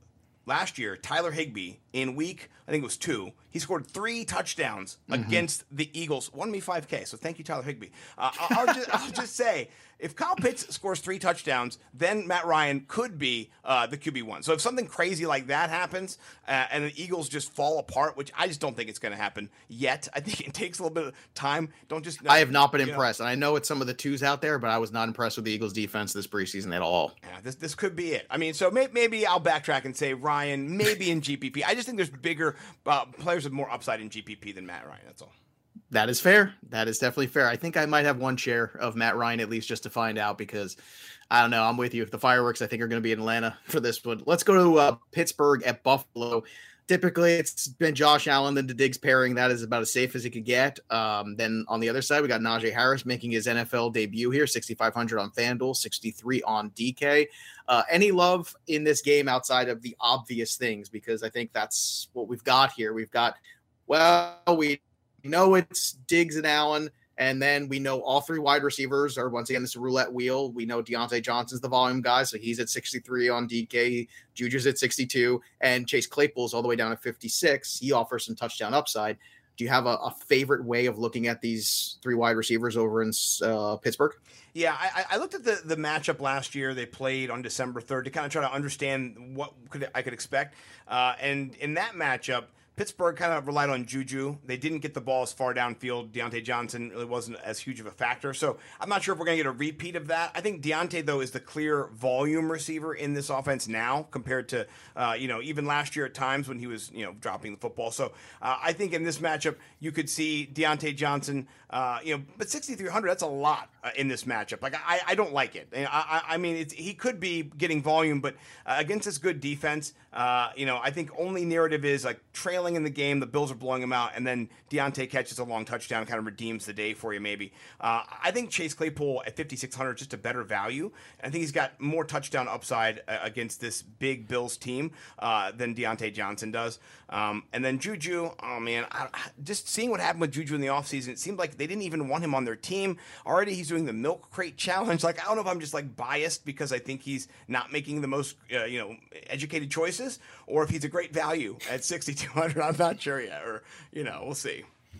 Last year, Tyler Higbee, in week, I think it was two, he scored three touchdowns mm-hmm. against the Eagles. Won me five K, so thank you, Tyler Higbee. Uh, I'll, just, I'll just say, if Kyle Pitts scores three touchdowns, then Matt Ryan could be uh, the Q B one. So if something crazy like that happens uh, and the Eagles just fall apart, which I just don't think it's going to happen yet. I think it takes a little bit of time. Don't just. I have not been you know. impressed. And I know it's some of the twos out there, but I was not impressed with the Eagles defense this preseason at all. Yeah, this this could be it. I mean, so may, maybe I'll backtrack and say Ryan, maybe in G P P. I just think there's bigger uh, players with more upside in G P P than Matt Ryan. That's all. That is fair. That is definitely fair. I think I might have one share of Matt Ryan at least just to find out because I don't know. I'm with you. If the fireworks, I think, are going to be in Atlanta for this one. Let's go to uh, Pittsburgh at Buffalo. Typically, it's been Josh Allen and the Diggs pairing. That is about as safe as it could get. Um, then on the other side, we got Najee Harris making his N F L debut here, sixty-five hundred on FanDuel, sixty-three on D K. Uh, any love in this game outside of the obvious things? Because I think that's what we've got here. We've got, well, we know it's Diggs and Allen, and then we know all three wide receivers are, once again, this roulette wheel. We know Deontay Johnson's the volume guy, so he's at sixty-three on D K. Juju's at sixty-two, and Chase Claypool's all the way down at fifty-six. He offers some touchdown upside. Do you have a, a favorite way of looking at these three wide receivers over in uh, Pittsburgh? Yeah, I, I looked at the, the matchup last year. They played on December third to kind of try to understand what could I could expect. Uh, and in that matchup, Pittsburgh kind of relied on Juju. They didn't get the ball as far downfield. Deontay Johnson really wasn't as huge of a factor. So I'm not sure if we're going to get a repeat of that. I think Deontay, though, is the clear volume receiver in this offense now compared to, uh, you know, even last year at times when he was, you know, dropping the football. So uh, I think in this matchup, you could see Deontay Johnson, uh, you know, but sixty-three hundred, that's a lot uh, in this matchup. Like, I, I don't like it. I, I, I mean, it's, he could be getting volume, but uh, against this good defense, uh, you know, I think only narrative is like trailing in the game, the Bills are blowing him out, and then Deontay catches a long touchdown, kind of redeems the day for you maybe. Uh, I think Chase Claypool at fifty-six hundred is just a better value. I think he's got more touchdown upside uh, against this big Bills team uh, than Deontay Johnson does. Um, and then Juju, oh man, I, just seeing what happened with Juju in the offseason, it seemed like they didn't even want him on their team. Already he's doing the milk crate challenge. Like, I don't know if I'm just like biased because I think he's not making the most, uh, you know, educated choices, or if he's a great value at sixty-two hundred. I'm not sure yet, or, you know, we'll see.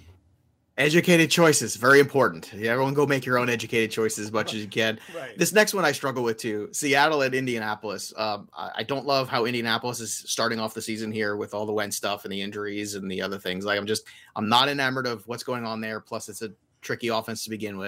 Educated choices, very important. Yeah, everyone go make your own educated choices as much as you can. Right. This next one I struggle with too. Seattle at Indianapolis. Um, I, I don't love how Indianapolis is starting off the season here with all the Wentz stuff and the injuries and the other things. Like, I'm just, I'm not enamored of what's going on there. Plus, it's a tricky offense to begin with.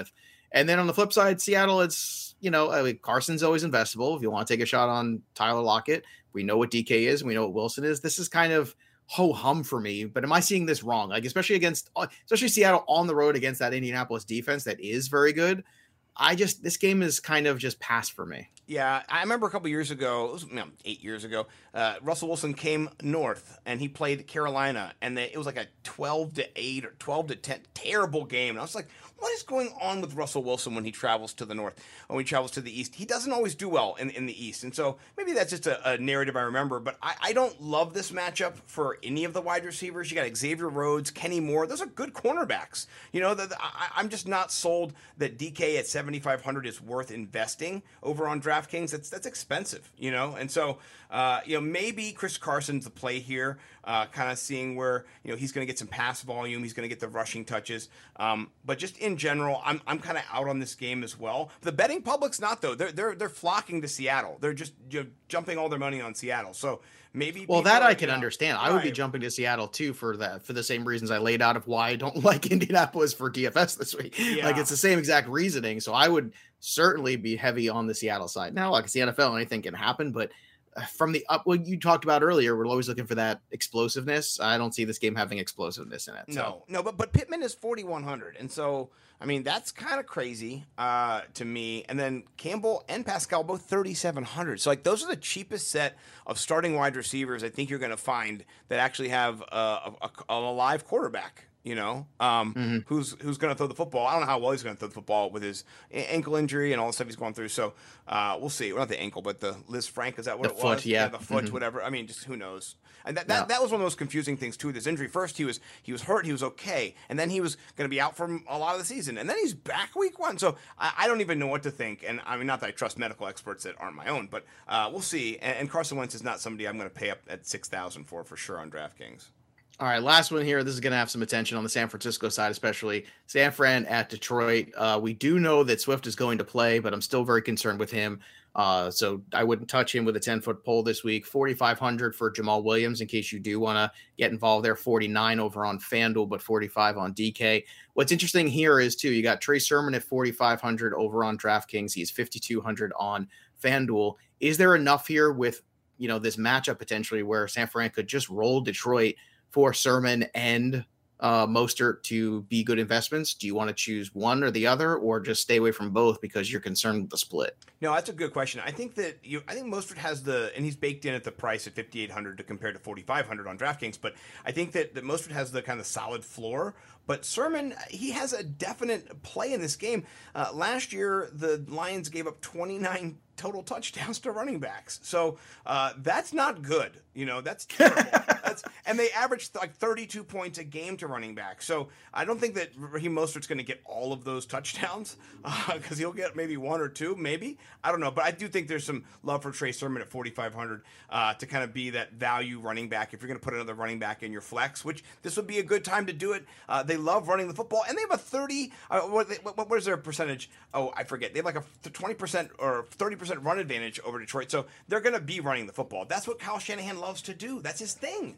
And then on the flip side, Seattle, it's, you know, I mean, Carson's always investable. If you want to take a shot on Tyler Lockett, we know what D K is. We know what Wilson is. This is kind of ho-hum for me, but am I seeing this wrong? Like, especially against, especially Seattle on the road against that Indianapolis defense that is very good. I just, this game is kind of just passed for me. Yeah, I remember a couple years ago, it was you know, eight years ago, uh, Russell Wilson came north and he played Carolina, and they, it was like a twelve to eight or twelve to ten, terrible game. And I was like, what is going on with Russell Wilson when he travels to the north, when he travels to the east? He doesn't always do well in, in the east. And so maybe that's just a, a narrative I remember, but I, I don't love this matchup for any of the wide receivers. You got Xavier Rhodes, Kenny Moore. Those are good cornerbacks. You know, the, the, I, I'm just not sold that D K at seventy-five hundred is worth investing over on DraftKings. That's that's expensive, you know, and so uh, you know maybe Chris Carson's the play here, uh, kind of seeing where you know he's going to get some pass volume, he's going to get the rushing touches, um, but just in general, I'm I'm kind of out on this game as well. The betting public's not though; they're they're they're flocking to Seattle. They're just you know, jumping all their money on Seattle. So maybe well that I can understand. I would right. be jumping to Seattle too for that for the same reasons I laid out of why I don't like Indianapolis for D F S this week. Yeah. Like it's the same exact reasoning. So I would certainly be heavy on the Seattle side. Now, like it's the N F L, anything can happen, but from the up, what you talked about earlier, we're always looking for that explosiveness. I don't see this game having explosiveness in it. So. No, no, but but Pittman is forty-one hundred, and so I mean that's kind of crazy uh, to me. And then Campbell and Pascal both thirty-seven hundred. So like those are the cheapest set of starting wide receivers I think you're going to find that actually have a, a, a live quarterback. You know, um, mm-hmm. who's who's going to throw the football. I don't know how well he's going to throw the football with his ankle injury and all the stuff he's going through. So uh, we'll see. Well, not the ankle, but the Liz Frank, is that what the it foot, was? Yeah. yeah, the foot, mm-hmm. whatever. I mean, just who knows? And that, that, yeah. that was one of the most confusing things, too, with his injury. First, he was he was hurt, he was okay, and then he was going to be out for a lot of the season. And then he's back week one. So I, I don't even know what to think. And I mean, not that I trust medical experts that aren't my own, but uh, we'll see. And, and Carson Wentz is not somebody I'm going to pay up at six thousand for, for sure, on DraftKings. All right, last one here. This is going to have some attention on the San Francisco side, especially San Fran at Detroit. Uh, we do know that Swift is going to play, but I'm still very concerned with him. Uh, so I wouldn't touch him with a ten-foot pole this week. forty-five hundred for Jamal Williams in case you do want to get involved there. forty-nine over on FanDuel, but forty-five on D K. What's interesting here is, too, you got Trey Sermon at forty-five hundred over on DraftKings. He's fifty-two hundred on FanDuel. Is there enough here with, you know, this matchup potentially where San Fran could just roll Detroit for Sermon and uh, Mostert to be good investments? Do you want to choose one or the other, or just stay away from both because you're concerned with the split? No, that's a good question. I think that you, I think Mostert has the, and he's baked in at the price at fifty-eight hundred to compare to forty-five hundred on DraftKings, but I think that, that Mostert has the kind of solid floor. But Sermon, he has a definite play in this game. Uh, last year, the Lions gave up twenty-nine total touchdowns to running backs. So uh, that's not good. You know, that's terrible. that's, and they averaged like thirty-two points a game to running back. So I don't think that Raheem Mostert's going to get all of those touchdowns because uh, he'll get maybe one or two, maybe. I don't know. But I do think there's some love for Trey Sermon at forty-five hundred uh, to kind of be that value running back. If you're going to put another running back in your flex, which this would be a good time to do it. Uh, they love running the football, and they have a thirty. Uh, what, what, what is their percentage? Oh, I forget. They have like a twenty percent or thirty percent run advantage over Detroit, so they're going to be running the football. That's what Kyle Shanahan loves to do. That's his thing.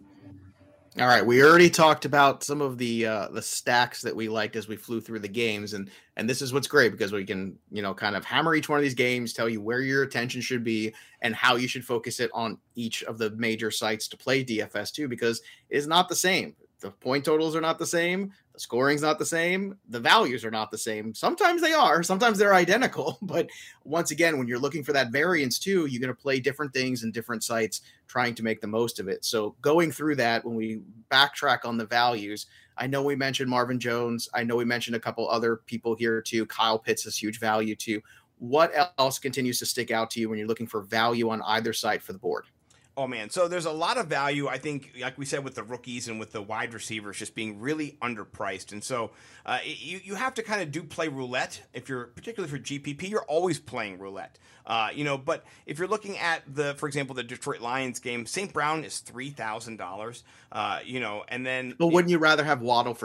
All right, we already talked about some of the uh, the stacks that we liked as we flew through the games, and and this is what's great because we can, you know, kind of hammer each one of these games, tell you where your attention should be and how you should focus it on each of the major sites to play D F S too, because it is not the same. The point totals are not the same. The scoring's not the same. The values are not the same. Sometimes they are. Sometimes they're identical. But once again, when you're looking for that variance too, you're going to play different things in different sites trying to make the most of it. So going through that, when we backtrack on the values, I know we mentioned Marvin Jones. I know we mentioned a couple other people here too. Kyle Pitts is huge value too. What else continues to stick out to you when you're looking for value on either site for the board? Oh, man. So there's a lot of value, I think, like we said, with the rookies and with the wide receivers just being really underpriced. And so uh, you, you have to kind of do play roulette. If you're, particularly for G P P, you're always playing roulette. Uh, you know, but if you're looking at the, for example, the Detroit Lions game, Saint Brown is three thousand dollars, uh, you know, and then. But wouldn't you rather have Waddle for six,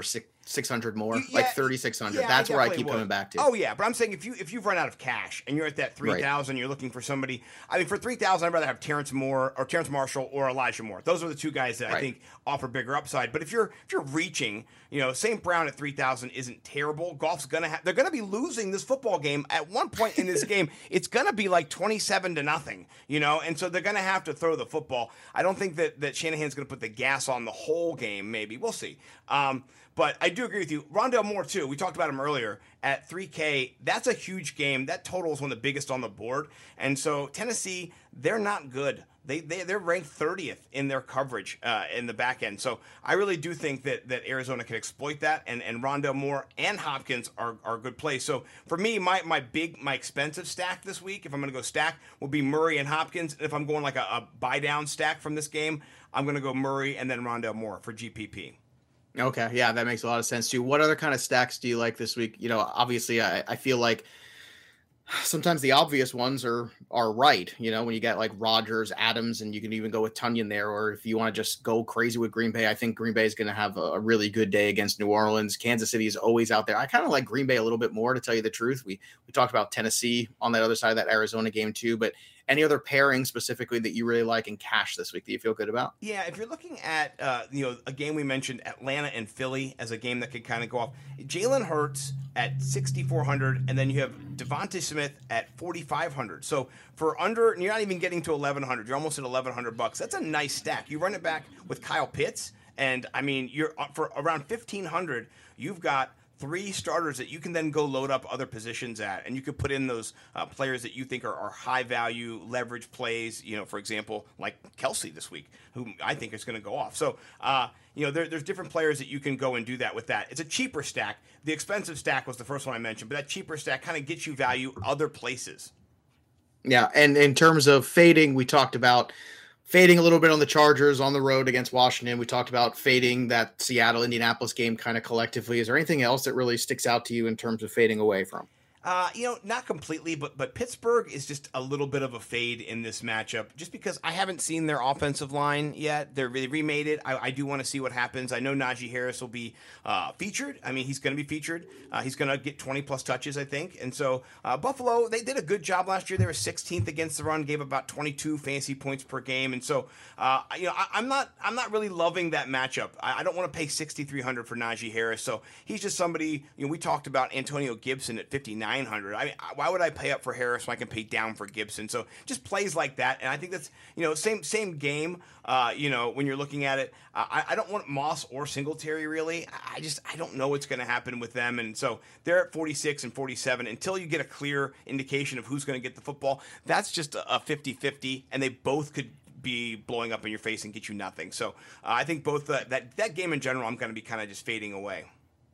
six hundred more, Yeah, like thirty-six hundred. yeah, That's I where I definitely keep would. coming back to. Oh yeah, but I'm saying if you if you've run out of cash and you're at that three thousand, right. You're looking for somebody. I mean, for three thousand, I'd rather have Terrence Moore or Terrence Marshall or Elijah Moore. Those are the two guys that right. I think offer bigger upside. But if you're if you're reaching, you know, Saint Brown at three thousand isn't terrible. Goff's gonna have they're gonna be losing this football game at one point in this game. It's gonna be like twenty-seven to nothing, you know, and so they're gonna have to throw the football. I don't think that that Shanahan's gonna put the gas on the whole game. Maybe we'll see. Um, But I do agree with you. Rondale Moore, too. We talked about him earlier at three K. That's a huge game. That total is one of the biggest on the board. And so Tennessee, they're not good. They, they, they're ranked thirtieth in their coverage uh, in the back end. So I really do think that, that Arizona can exploit that. And, and Rondale Moore and Hopkins are, are good plays. So for me, my, my big, my expensive stack this week, if I'm going to go stack, will be Murray and Hopkins. If I'm going like a, a buy-down stack from this game, I'm going to go Murray and then Rondale Moore for G P P. Okay, yeah, that makes a lot of sense too. What other kind of stacks do you like this week? You know, obviously, I, I feel like sometimes the obvious ones are are right. You know, when you get like Rodgers, Adams, and you can even go with Tunyon there. Or if you want to just go crazy with Green Bay, I think Green Bay is going to have a, a really good day against New Orleans. Kansas City is always out there. I kind of like Green Bay a little bit more, to tell you the truth. We we talked about Tennessee on that other side of that Arizona game too, but any other pairing specifically that you really like in cash this week that you feel good about? Yeah, if you're looking at uh, you know a game we mentioned, Atlanta and Philly, as a game that could kind of go off. Jalen Hurts at sixty-four hundred, and then you have Devontae Smith at forty-five hundred. So for under, and you're not even getting to eleven hundred. You're almost at eleven hundred bucks. That's a nice stack. You run it back with Kyle Pitts, and I mean, you're for around fifteen hundred. You've got three starters that you can then go load up other positions at, and you could put in those uh, players that you think are, are high value leverage plays. You know, for example, like Kelsey this week, who I think is going to go off. So, uh, you know, there, there's different players that you can go and do that with that. It's a cheaper stack. The expensive stack was the first one I mentioned, but that cheaper stack kind of gets you value other places. Yeah, and in terms of fading, we talked about fading a little bit on the Chargers on the road against Washington. We talked about fading that Seattle-Indianapolis game kind of collectively. Is there anything else that really sticks out to you in terms of fading away from? Uh, you know, not completely, but but Pittsburgh is just a little bit of a fade in this matchup, just because I haven't seen their offensive line yet. They're, they remade it. I, I do want to see what happens. I know Najee Harris will be uh, featured. I mean, he's going to be featured. Uh, he's going to get twenty plus touches, I think. And so uh, Buffalo, they did a good job last year. They were sixteenth against the run, gave about twenty-two fantasy points per game. And so, uh, you know, I, I'm not I'm not really loving that matchup. I, I don't want to pay sixty-three hundred for Najee Harris. So he's just somebody. You know, we talked about Antonio Gibson at fifty-nine hundred. I mean, why would I pay up for Harris when I can pay down for Gibson? So just plays like that, and I think that's, you know, same same game. Uh, you know, when you're looking at it, uh, I, I don't want Moss or Singletary really. I just I don't know what's going to happen with them, and so they're at forty-six and forty-seven until you get a clear indication of who's going to get the football. That's just a fifty-fifty, and they both could be blowing up in your face and get you nothing. So uh, I think both uh, that that game in general, I'm going to be kind of just fading away.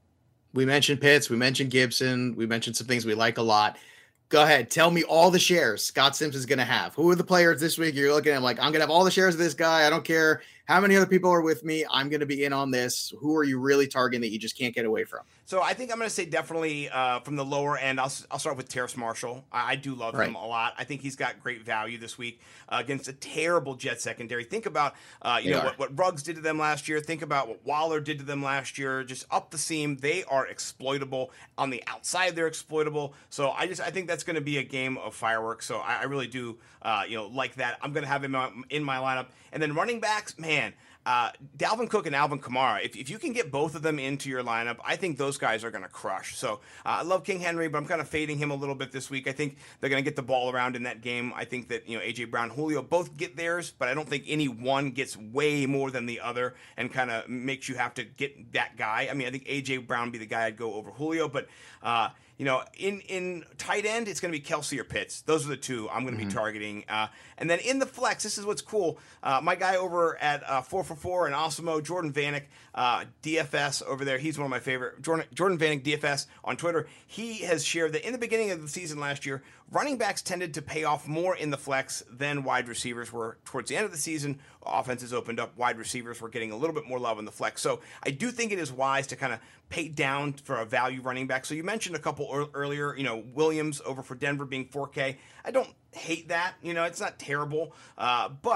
We mentioned Pitts, we mentioned Gibson, we mentioned some things we like a lot. Go ahead, tell me all the shares Scott Simpson's going to have. Who are the players this week you're looking at? Like, I'm going to have all the shares of this guy. I don't care how many other people are with me. I'm going to be in on this. Who are you really targeting that you just can't get away from? So I think I'm going to say definitely uh, from the lower end, I'll, I'll start with Terrace Marshall. I, I do love right. him a lot. I think he's got great value this week uh, against a terrible Jet secondary. Think about uh, you they know what, what Ruggs did to them last year. Think about what Waller did to them last year. Just up the seam, they are exploitable. On the outside, they're exploitable. So I just I think that's going to be a game of fireworks. So I, I really do uh, you know like that. I'm going to have him in my lineup. And then running backs, man. Uh, Dalvin Cook and Alvin Kamara, if, if you can get both of them into your lineup, I think those guys are going to crush. So uh, I love King Henry, but I'm kind of fading him a little bit this week. I think they're going to get the ball around in that game. I think that, you know, A J Brown, Julio both get theirs, but I don't think any one gets way more than the other and kind of makes you have to get that guy. I mean, I think A J Brown would be the guy I'd go over Julio, but uh, you know, in, in tight end, it's going to be Kelsey or Pitts. Those are the two I'm going to mm-hmm. be targeting. Uh, and then in the flex, this is what's cool. Uh, my guy over at uh, four for four and Osmo, Jordan Vanek, uh, D F S over there. He's one of my favorite. Jordan, Jordan Vanek, D F S on Twitter. He has shared that in the beginning of the season last year, running backs tended to pay off more in the flex than wide receivers were. Towards the end of the season, offenses opened up. Wide receivers were getting a little bit more love in the flex. So I do think it is wise to kind of pay down for a value running back. So you mentioned a couple earlier, you know, Williams over for Denver being four K. I don't hate that. You know, it's not terrible. Uh, but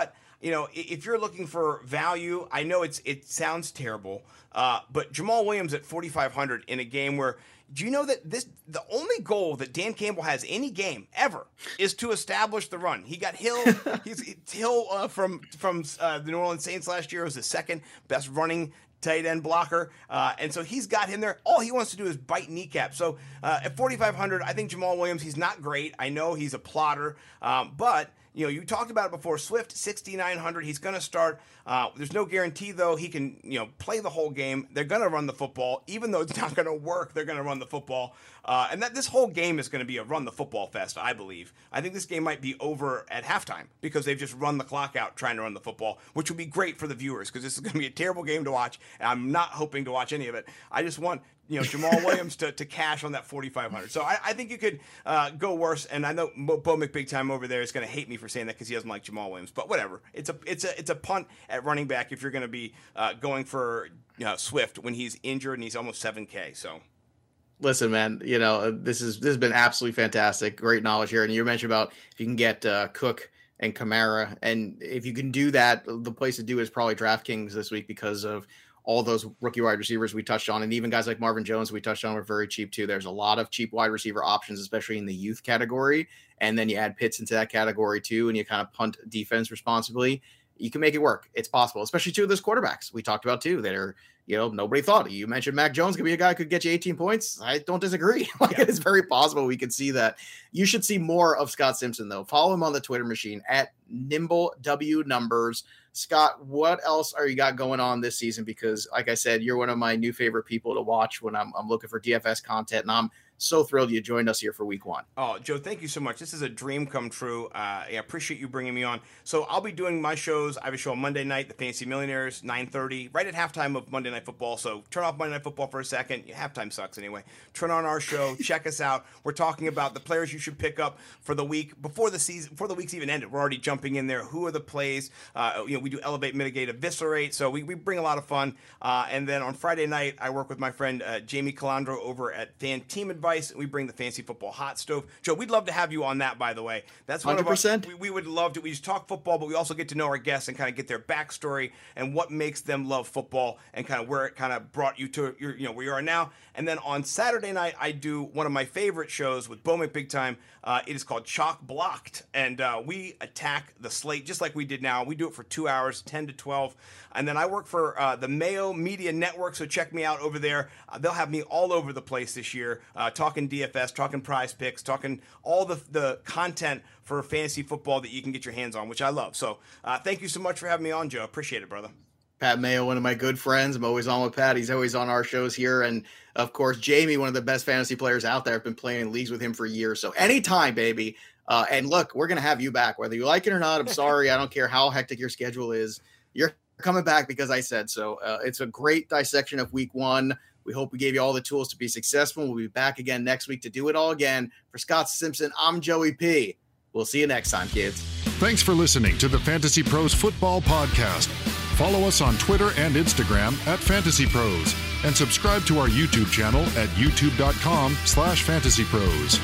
you know, if you're looking for value, I know it's it sounds terrible, uh, but Jamal Williams at forty-five hundred in a game where, do you know that this the only goal that Dan Campbell has any game ever is to establish the run? He got Hill. he's Hill uh, from from uh, the New Orleans Saints last year was the second best running tight end blocker, uh, and so he's got him there. All he wants to do is bite kneecap. So uh, at forty-five hundred, I think Jamal Williams, he's not great. I know he's a plotter, um, but you know, you talked about it before. Swift, sixty-nine hundred. He's going to start. Uh, there's no guarantee, though. He can, you know, play the whole game. They're going to run the football. Even though it's not going to work, they're going to run the football. Uh, and that this whole game is going to be a run the football fest, I believe. I think this game might be over at halftime because they've just run the clock out trying to run the football, which would be great for the viewers because this is going to be a terrible game to watch. And I'm not hoping to watch any of it. I just want, you know, Jamal Williams to, to cash on that forty-five hundred. So I, I think you could uh, go worse. And I know Bo, Bo McBigtime over there is going to hate me for saying that because he doesn't like Jamal Williams. But whatever. It's a it's a it's a punt at running back if you're going to be uh, going for you know, Swift when he's injured and he's almost seven K. So. Listen, man, you know, this is this has been absolutely fantastic. Great knowledge here. And you mentioned about if you can get uh, Cook and Kamara, and if you can do that, the place to do is probably DraftKings this week because of all those rookie wide receivers we touched on, and even guys like Marvin Jones we touched on were very cheap too. There's a lot of cheap wide receiver options, especially in the youth category, and then you add Pitts into that category too, and you kind of punt defense responsibly. You can make it work. It's possible, especially two of those quarterbacks we talked about too that are, you know, nobody thought. You mentioned Mac Jones could be a guy who could get you eighteen points. I don't disagree. Like yeah. It is very possible we could see that. You should see more of Scott Simpson though. Follow him on the Twitter machine at Nimble W Numbers. Scott, what else are you got going on this season? Because like I said, you're one of my new favorite people to watch when I'm, I'm looking for D F S content, and I'm so thrilled you joined us here for week one. Oh, Joe, thank you so much. This is a dream come true. Uh, I appreciate you bringing me on. So I'll be doing my shows. I have a show on Monday night, The Fantasy Millionaires, nine thirty, right at halftime of Monday Night Football. So turn off Monday Night Football for a second. Halftime sucks anyway. Turn on our show. Check us out. We're talking about the players you should pick up for the week before the season, before the week's even ended. We're already jumping in there. Who are the plays? Uh, you know, we do elevate, mitigate, eviscerate. So we, we bring a lot of fun. Uh, and then on Friday night, I work with my friend uh, Jamie Calandro over at Fan Team Advice. We bring the Fantasy Football Hot Stove. Joe, we'd love to have you on that, by the way. That's one one hundred percent. of our, we, we would love to. We just talk football, but we also get to know our guests and kind of get their backstory and what makes them love football and kind of where it kind of brought you to your, you know, where you are now. And then on Saturday night, I do one of my favorite shows with Bo McBigtime. Uh, it is called Chalk Blocked, and uh, we attack the slate just like we did now. We do it for two hours, ten to twelve. And then I work for uh, the Mayo Media Network, so check me out over there. Uh, they'll have me all over the place this year, uh, talking D F S, talking Prize Picks, talking all the the content for fantasy football that you can get your hands on, which I love. So uh, thank you so much for having me on, Joe. Appreciate it, brother. Pat Mayo, one of my good friends. I'm always on with Pat. He's always on our shows here. And, of course, Jamie, one of the best fantasy players out there. I've been playing in leagues with him for years. So anytime, baby. Uh, and, look, we're going to have you back, whether you like it or not. I'm sorry. I don't care how hectic your schedule is. You're coming back because I said so. Uh, it's a great dissection of week one. We hope we gave you all the tools to be successful. We'll be back again next week to do it all again. For Scott Simpson, I'm Joey P. We'll see you next time, kids. Thanks for listening to the Fantasy Pros Football Podcast. Follow us on Twitter and Instagram at Fantasy Pros, and subscribe to our YouTube channel at youtube.com slash Fantasy Pros.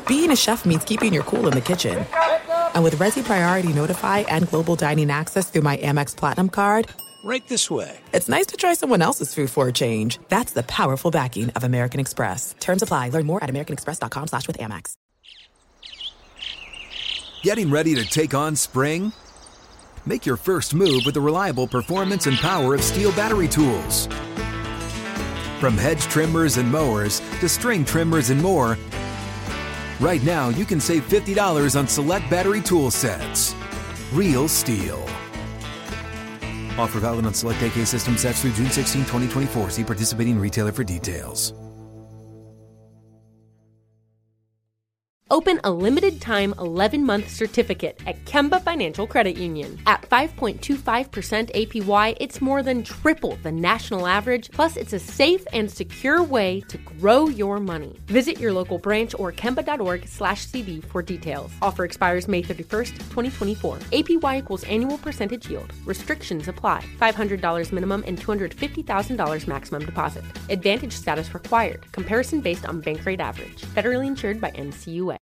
being a chef means keeping your cool in the kitchen. And with Resi Priority Notify and Global Dining Access through my Amex Platinum card, right this way. It's nice to try someone else's food for a change. That's the powerful backing of American Express. Terms apply. Learn more at americanexpress.com slash with Amex. Getting ready to take on spring? Make your first move with the reliable performance and power of Steel battery tools. From hedge trimmers and mowers to string trimmers and more, right now you can save fifty dollars on select battery tool sets. Real Steel. Offer valid on select A K system sets through June sixteenth, twenty twenty-four. See participating retailer for details. Open a limited-time eleven-month certificate at Kemba Financial Credit Union. At five point two five percent A P Y, it's more than triple the national average, plus it's a safe and secure way to grow your money. Visit your local branch or kemba.org slash CD for details. Offer expires May thirty-first, twenty twenty-four. A P Y equals annual percentage yield. Restrictions apply. five hundred dollars minimum and two hundred fifty thousand dollars maximum deposit. Advantage status required. Comparison based on bank rate average. Federally insured by N C U A.